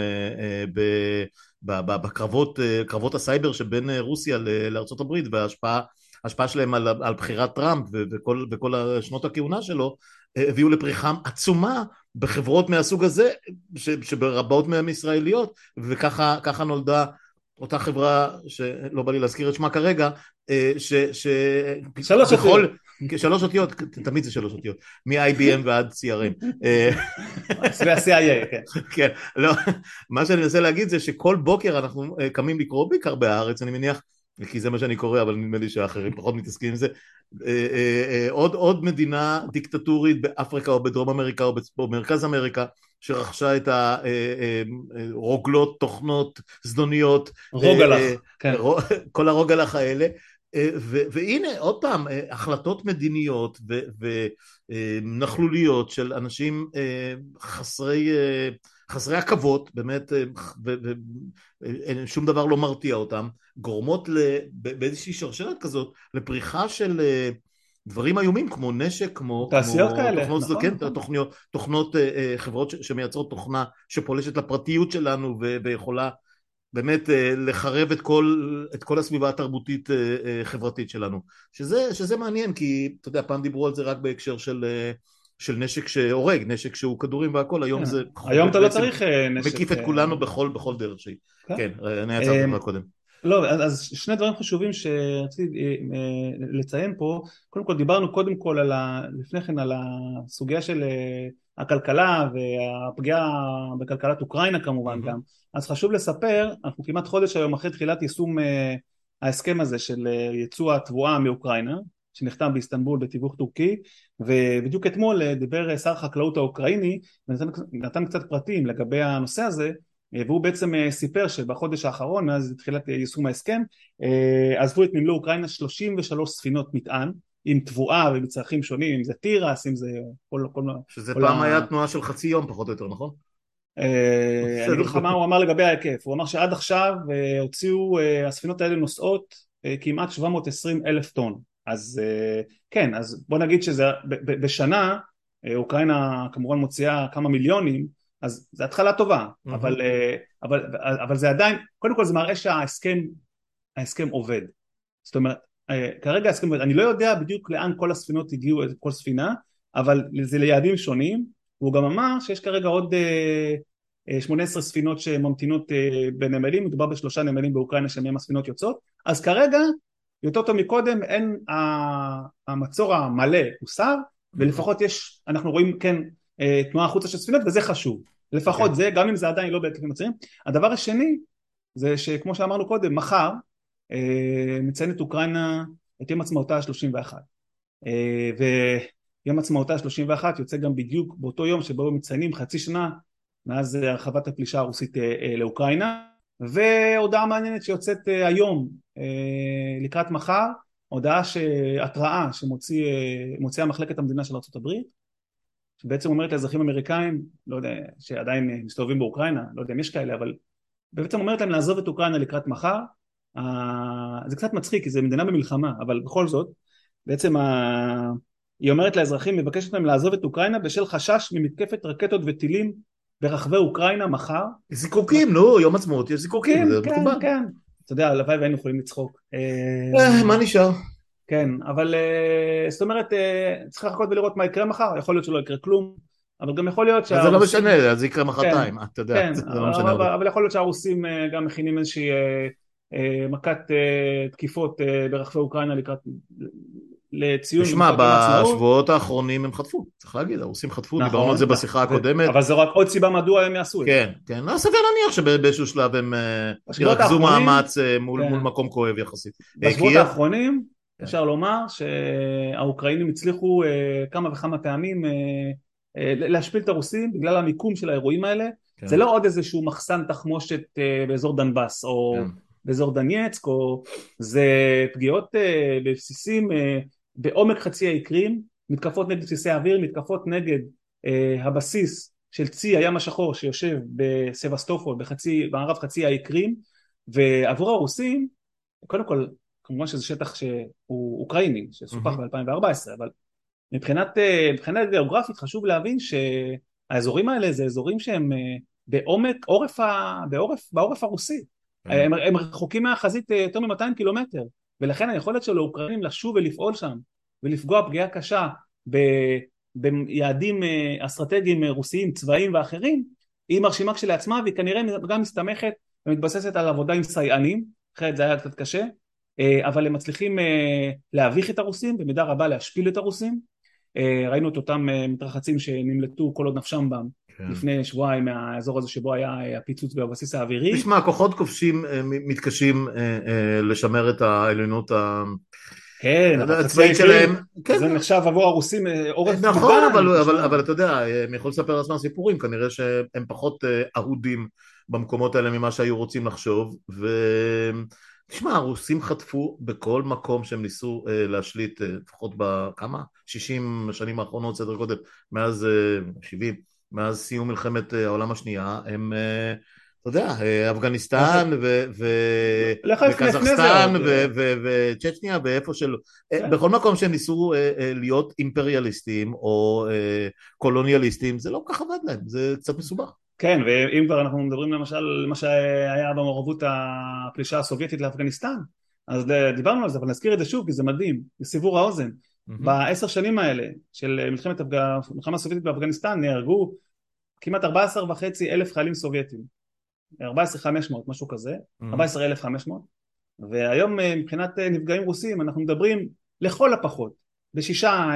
S1: בקרבות, קרבות הסייבר שבין רוסיה לארצות הברית, וההשפעה ההשפעה שלהם על, על בחירת טראמפ וכל, וכל שנות הכהונה שלו, הביאו לפריחה עצומה בחברות מהסוג הזה, ש, שברבות מהן ישראליות, וככה ככה נולדה אותה חברה, שלא בא לי להזכיר את שמה כרגע, ש... ש
S2: שלוש
S1: בכל,
S2: אותיות.
S1: שלוש אותיות, תמיד זה שלוש אותיות, מ-איי בי אם ועד סי אר אם.
S2: וה-סי איי איי, כן.
S1: כן, לא, מה שאני מנסה להגיד זה שכל בוקר אנחנו קמים לקרוא, בעיקר בארץ, אני מניח, כי זה מה שאני קורא, אבל נדמה לי שאחרים פחות מתעסקים עם זה, עוד, עוד מדינה דיקטטורית באפריקה או בדרום אמריקה או במרכז אמריקה, שרכשה את הרוגלות, תוכנות, זדוניות,
S2: רוגלח, כן.
S1: כל הרוגלח האלה, והנה עוד פעם, החלטות מדיניות ונחלוליות של אנשים חסרי... חסרי עכבות, באמת, שום דבר לא מרתיע אותם, גורמות באיזושהי שרשרת כזאת לפריחה של דברים איומים כמו נשק, כמו
S2: תעשיות כאלה,
S1: תוכנות,
S2: נכון,
S1: כן,
S2: נכון.
S1: תוכניות, תוכנות, חברות שמייצרות תוכנה שפולשת לפרטיות שלנו ויכולה באמת לחרב את כל, את כל הסביבה התרבותית חברתית שלנו, שזה, שזה מעניין, כי אתה יודע, פעם דיברו על זה רק בהקשר של של נשק שהורג, נשק שהוא כדורים והכל, היום זה
S2: היום אתה לא צריך נשק,
S1: מקיף את כולנו בכל, בכל דרך שהיא. כן, אני עצרתי אותך קודם.
S2: לא, אז שני דברים חשובים שרציתי לציין פה. קודם כל דיברנו קודם כל על ה, לפני כן על הסוגיה של הכלכלה והפגיעה בכלכלת אוקראינה כמובן גם. אז חשוב לספר, אנחנו כמעט חודש היום אחרי תחילת יישום ההסכם הזה של ייצוא התבואה מאוקראינה, שנחתם באיסטנבול בתיווך טורקי, ובדיוק אתמול דיבר שר החקלאות האוקראיני ונתן קצת פרטים לגבי הנושא הזה, והוא בעצם סיפר שבחודש האחרון, אז תחילת יישום ההסכם, עזבו את נמלי אוקראינה שלושים ושלוש ספינות מטען עם תבואה ומצרכים שונים, אם זה תירס, אם זה כל... כל
S1: שזה
S2: כל
S1: פעם
S2: ה...
S1: היה תנועה של חצי יום פחות או יותר, נכון?
S2: אני אגיד לך מה הוא אמר לגבי ההיקף. הוא אמר שעד עכשיו הוציאו, הספינות האלה נוסעות כמעט שבע מאות ועשרים אלף טון. אז כן, אז בוא נגיד שזה בשנה, אוקראינה כמובן מוציאה כמה מיליונים, אז זה התחלה טובה, mm-hmm. אבל, אבל, אבל זה עדיין, קודם כל זה מראה שההסכם, ההסכם עובד. זאת אומרת, כרגע ההסכם, אני לא יודע בדיוק לאן כל הספינות הגיעו, כל ספינה, אבל זה ליעדים שונים. והוא גם אמר שיש כרגע עוד שמונה עשרה ספינות שממתינות בנמלים, מדובר בשלושה נמלים באוקראינה שמהם הספינות יוצאות, אז כרגע, יותר טוב מקודם, אין המצור המלא הוסר, ולפחות יש, אנחנו רואים כן תנועה החוצה של ספינות, וזה חשוב. לפחות okay. זה, גם אם זה עדיין לא בהיקפים מצויים. הדבר השני, זה שכמו שאמרנו קודם, מחר מציינת אוקראינה את יום עצמאותה ה-שלושים ואחת. ויום עצמאותה ה-שלושים ואחת יוצא גם בדיוק באותו יום שבו מציינים חצי שנה מאז הרחבת הפלישה הרוסית לאוקראינה. והודעה מעניינת שיוצאת היום לקראת מחר, הודעה שהתראה שמוציאה מחלקת המדינה של ארצות הברית, שבעצם אומרת לאזרחים אמריקאים, לא יודע, שעדיין מסתובבים באוקראינה, לא יודע אם יש כאלה, אבל בעצם אומרת להם לעזוב את אוקראינה לקראת מחר. זה קצת מצחיק כי זה מדינה במלחמה, אבל בכל זאת, בעצם היא אומרת לאזרחים, מבקשת מהם לעזוב את אוקראינה בשל חשש ממתקפת רקטות וטילים ברחבי אוקראינה מחר.
S1: זיקוקים, נו, יום עצמאות, יש זיקוקים,
S2: זיקוקים,
S1: זה
S2: כן,
S1: מקובל.
S2: כן. אתה יודע, הלוואי והיינו יכולים לצחוק.
S1: אה, מה נשאר?
S2: כן, אבל זאת אומרת, צריך לחכות ולראות מה יקרה מחר, יכול להיות שלא יקרה כלום, אבל גם יכול להיות
S1: אז זה לא
S2: שהרוסים,
S1: משנה, אז זה יקרה
S2: כן,
S1: מחרתיים, אתה יודע,
S2: כן,
S1: זה לא משנה
S2: אבל,
S1: הרבה.
S2: אבל יכול להיות שהרוסים גם מכינים איזושהי מכת תקיפות ברחבי אוקראינה לקראת, לציון
S1: תשמע,
S2: במחאות יום העצמאות.
S1: בשבועות האחרונים הם חטפו, צריך להגיד, הרוסים חטפו, דיברנו על זה
S2: נכון,
S1: בשיחה
S2: ו-
S1: הקודמת.
S2: אבל זה רק עוד סיבה מדוע הם יעשו את זה.
S1: כן, כן, לא סביר להניח שבאיזשהו שלב הם אה,
S2: בשבועות
S1: ירכזו
S2: האחרונים,
S1: מאמץ אה, מול, מול
S2: כן,
S1: מקום כואב יחסית. אה,
S2: בשבועות
S1: קייב?
S2: האחרונים
S1: כן.
S2: אפשר לומר שהאוקראינים הצליחו אה, כמה וכמה פעמים אה, אה, להשפיל את הרוסים בגלל המיקום של האירועים האלה. זה
S1: כן,
S2: לא עוד איזשהו מחסן תחמושת אה, באזור דנבאס או
S1: כן.
S2: באזור דנייצק, או זה פגיעות אה, בבסיסים אה, בעומק חצי האי קרים, מתקפות נגד בסיסי האוויר, מתקפות נגד אה, הבסיס של צי הים השחור שיושב בסבסטופול בחצי, במערב חצי האי קרים. ועבור הרוסים קודם כל כמובן שזה שטח שהוא אוקראיני שסופח
S1: מהמם.
S2: ב-אלפיים וארבע עשרה, אבל מבחינת, מבחינת גיאוגרפית חשוב להבין שהאזורים האלה זה אזורים שהם בעומק עורף, ה, בעורף, בעורף הרוסי,
S1: כן.
S2: הם, הם רחוקים מהחזית יותר מ-מאתיים קילומטר, ולכן היכולת של האוקראינים לשוב ולפעול שם ולפגוע פגיעה קשה ב, ביעדים אסטרטגיים רוסיים צבאיים ואחרים היא מרשימה כשלעצמה, והיא כנראה גם מסתמכת ומתבססת על עבודה עם סייענים, אחרת זה היה קצת קשה, אבל הם מצליחים להביך את הרוסים, במידה רבה להשפיל את הרוסים. ראינו את אותם מתרחצים שנמלטו כל עוד נפשם בם
S1: כן.
S2: לפני שבועיים מהאזור הזה שבו היה הפיצוץ בבסיס האווירי.
S1: תשמע, כוחות כובשים אה, מתקשים אה, אה, לשמר את העליונות
S2: כן, אבל חצי
S1: הצבאית
S2: האי
S1: שלהם. כן,
S2: זה נחשב עבור הרוסים עורף
S1: נכון,
S2: מוגן,
S1: אבל, אבל,
S2: תשמע.
S1: אבל אתה יודע, הם יכולים לספר לעצמם סיפורים, כנראה שהם פחות אה, אהודים במקומות האלה ממה שהיו רוצים לחשוב, ותשמע, הרוסים חטפו בכל מקום שהם ניסו אה, להשליט, אה, לפחות בכמה? שישים השנים האחרונות, סדר גודל, מאז אה, שבעים, מאז סיום מלחמת אה, העולם השנייה, הם, אה, אתה יודע, אה, אפגניסטן ו- ו-
S2: לך לפני לפני זה
S1: וקזחסטן
S2: עוד,
S1: ו- ו- וצ'צ'ניה ואיפה שלא, אה,
S2: כן.
S1: בכל מקום שהם ניסו אה, אה, להיות אימפריאליסטים או אה, קולוניאליסטים, זה לא כל כך עבד להם, זה קצת מסובך.
S2: כן, ואם כבר אנחנו מדברים למשל על מה שהיה במעורבות הפלישה הסובייטית לאפגניסטן, אז דיברנו על זה, אבל נזכיר את זה שוב כי זה מדהים, לסיבור האוזן.
S1: מהמם.
S2: בעשר שנים האלה של מלחמת המלחמה הסובייטית באפגניסטן נהרגו כמעט ארבעה עשר וחצי אלף חיילים סובייטים, ארבע עשרה אלף וחמש מאות משהו כזה, ארבע
S1: מהמם.
S2: עשרה אלף וחמש מאות, והיום מבחינת נפגעים רוסים אנחנו מדברים לכל הפחות בשישה,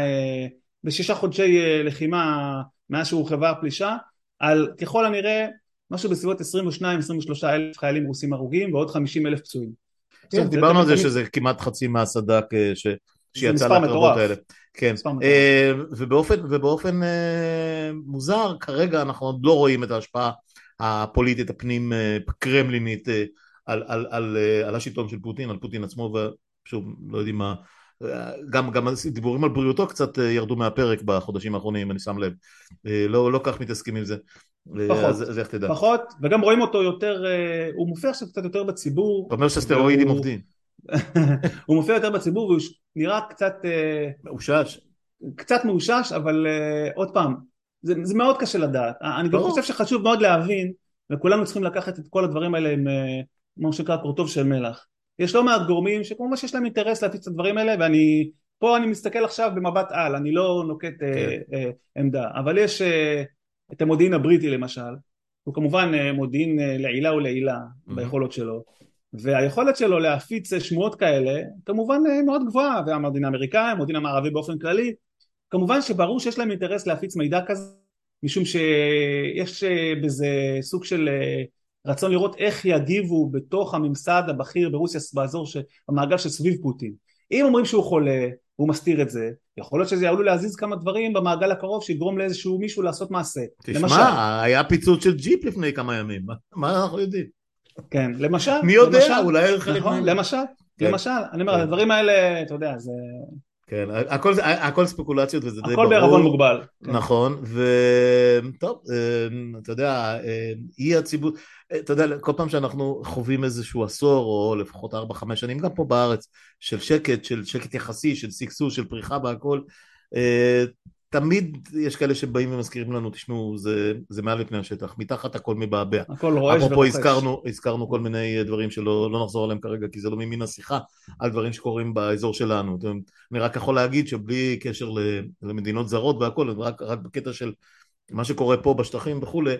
S2: בשישה חודשי לחימה מאז שהורחבה הפלישה, על ככל הנראה משהו בסביבות עשרים ושניים עשרים ושלושה אלף חיילים רוסים הרוגים ועוד חמישים אלף פצועים.
S1: כן,
S2: זה,
S1: דיברנו על זה
S2: תמיד,
S1: שזה כמעט חצי מהסד"כ אה, ש...
S2: זה
S1: שיצא
S2: מספר
S1: לקרבות האלה.
S2: מטורף,
S1: כן,
S2: מספר מטורף.
S1: אה, ובאופן, ובאופן אה, מוזר, כרגע אנחנו עוד לא רואים את ההשפעה הפוליטית הפנים אה, קרמלינית אה, על, על, על, אה, על השלטון של פוטין, על פוטין עצמו, ושוב, לא יודעים מה, אה, גם, גם דיבורים על בריאותו קצת אה, ירדו מהפרק בחודשים האחרונים, אני שם לב, אה, לא, לא כך מתעסקים עם זה, אה,
S2: פחות,
S1: אז, אז איך תדע?
S2: פחות, וגם רואים אותו יותר, הוא מופיע קצת יותר בציבור,
S1: אתה אומר שהסטרואידים
S2: והוא
S1: עובדים,
S2: הוא מופיע יותר בציבור והוא נראה קצת
S1: מאושש,
S2: קצת מאושש, אבל עוד פעם, זה, זה מאוד קשה לדעת. אני גם חושב
S1: ברור,
S2: שחשוב מאוד להבין, וכולנו צריכים לקחת את כל הדברים האלה עם מה שנקרא קורטוב של מלח. יש לא מעט גורמים שכמובן שיש להם אינטרס להפיץ את הדברים האלה, ואני פה אני מסתכל עכשיו במבט על, אני לא נוקט אה,
S1: כן.
S2: אה, עמדה, אבל יש אה, את המודיעין הבריטי למשל, הוא כמובן אה, מודיעין אה, לעילה ולעילה
S1: Mm-hmm.
S2: ביכולות שלו, והיכולת שלו להפיץ שמועות כאלה כמובן אה, מאוד גבוהה, והמודיעין האמריקאי, המודיעין המערבי באופן כללי, כמובן שברור שיש להם אינטרס להפיץ מידע כזה, משום שיש אה, בזה סוג של אה, רצון לראות איך יגיבו בתוך הממסד הבכיר ברוסיה, באזור, ש... במעגל שסביב פוטין. אם אומרים שהוא חולה, הוא מסתיר את זה, יכול להיות שזה יעלו להזיז כמה דברים במעגל הקרוב, שיגרום לאיזשהו מישהו לעשות מעשה.
S1: תשמע,
S2: למשל.
S1: היה פיצוץ של ג'יפ לפני כמה ימים, מה, מה אנחנו יודעים?
S2: כן, למשל.
S1: מי יודע,
S2: למשל,
S1: אולי חלק
S2: נכון,
S1: מהם.
S2: למשל,
S1: כן,
S2: למשל, אני אומר,
S1: כן,
S2: הדברים האלה, אתה יודע, זה...
S1: כן, הכל, הכל ספקולציות וזה די
S2: הכל בערבון
S1: ברור.
S2: מוגבל. כן.
S1: נכון, וטוב, אתה יודע, אי הציבור, אתה יודע, כל פעם שאנחנו חווים איזשהו עשור, או לפחות ארבע, חמש שנים, גם פה בארץ, של שקט, של שקט יחסי, של סגסוג, של פריחה והכל, תמיד יש כאלה שבאים ומזכירים לנו, תשמעו, זה, זה מעל לפני השטח, מתחת הכל מבעבע.
S2: הכל רועש
S1: אפרופו
S2: ורוחש.
S1: הזכרנו, הזכרנו כל מיני דברים שלא לא נחזור עליהם כרגע, כי זה לא ממין השיחה, על דברים שקורים באזור שלנו. אני רק יכול להגיד שבלי קשר למדינות זרות והכל, רק, רק בקטע של מה שקורה פה בשטחים וכולי,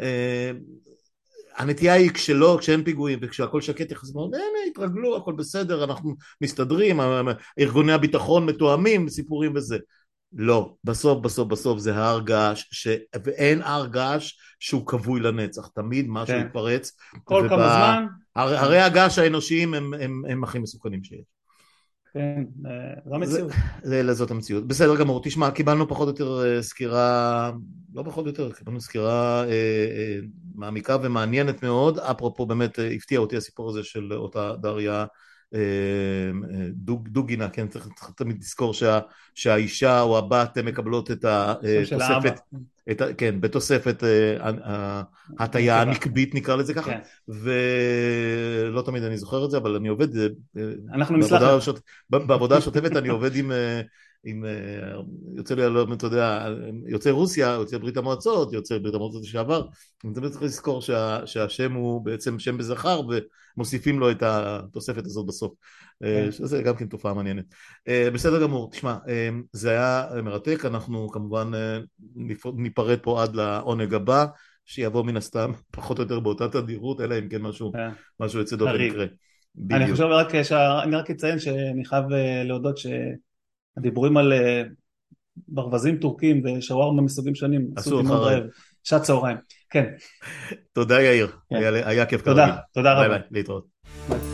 S1: הנטייה היא כשלא, כשאין פיגועים וכשהכל שקט יחסית מאוד, הנה, התרגלו, הכל בסדר, אנחנו מסתדרים, ארגוני הביטחון מתואמים, סיפורים וזה. לא, בסוף בסוף בסוף זה הר געש, ש... ואין הר געש שהוא כבוי לנצח, תמיד משהו
S2: כן.
S1: יתפרץ,
S2: כל
S1: ובא...
S2: כמה זמן.
S1: הר... הרי הגעש האנושיים הם, הם, הם הכי מסוכנים שיש.
S2: כן, זו המציאות.
S1: זה, זה, זאת המציאות. בסדר גמור, תשמע, קיבלנו פחות או יותר סקירה, לא פחות או יותר, קיבלנו סקירה אה, אה, מעמיקה ומעניינת מאוד, אפרופו באמת הפתיע אותי הסיפור הזה של אותה דריה דוג, דוגינה, כן, צריך, צריך תמיד לזכור שה, שהאישה או הבת מקבלות את התוספת, את, כן, בתוספת ההטיה הנקבית נקרא לזה ככה, כן. ולא תמיד אני זוכר את זה, אבל אני עובד,
S2: אנחנו בעבודה,
S1: השוט, בעבודה השוטפת אני עובד עם, עם יוצא לי, אתה יודע, יוצא רוסיה, יוצא ברית המועצות, יוצא ברית המועצות לשעבר, אני תמיד צריך לזכור שה, שהשם הוא בעצם שם בזכר, ומוסיפים לו את התוספת הזאת בסוף, שזה גם כן תופעה מעניינת. בסדר גמור, תשמע, זה היה מרתק, אנחנו כמובן ניפרד פה עד לעונג הבא, שיבוא מן הסתם פחות או יותר באותה תדירות, אלא אם כן משהו, משהו יצא דופן יקרה.
S2: אני חושב רק, אני רק אציין שאני חייב להודות שהדיבורים על ברווזים טורקים ושווארמה מסוגים שונים,
S1: עשו אותך רעב.
S2: שעת צהריים, כן.
S1: תודה יאיר, היה כיף כרגיל.
S2: תודה, תודה רבה.
S1: ביי ביי, להתראות.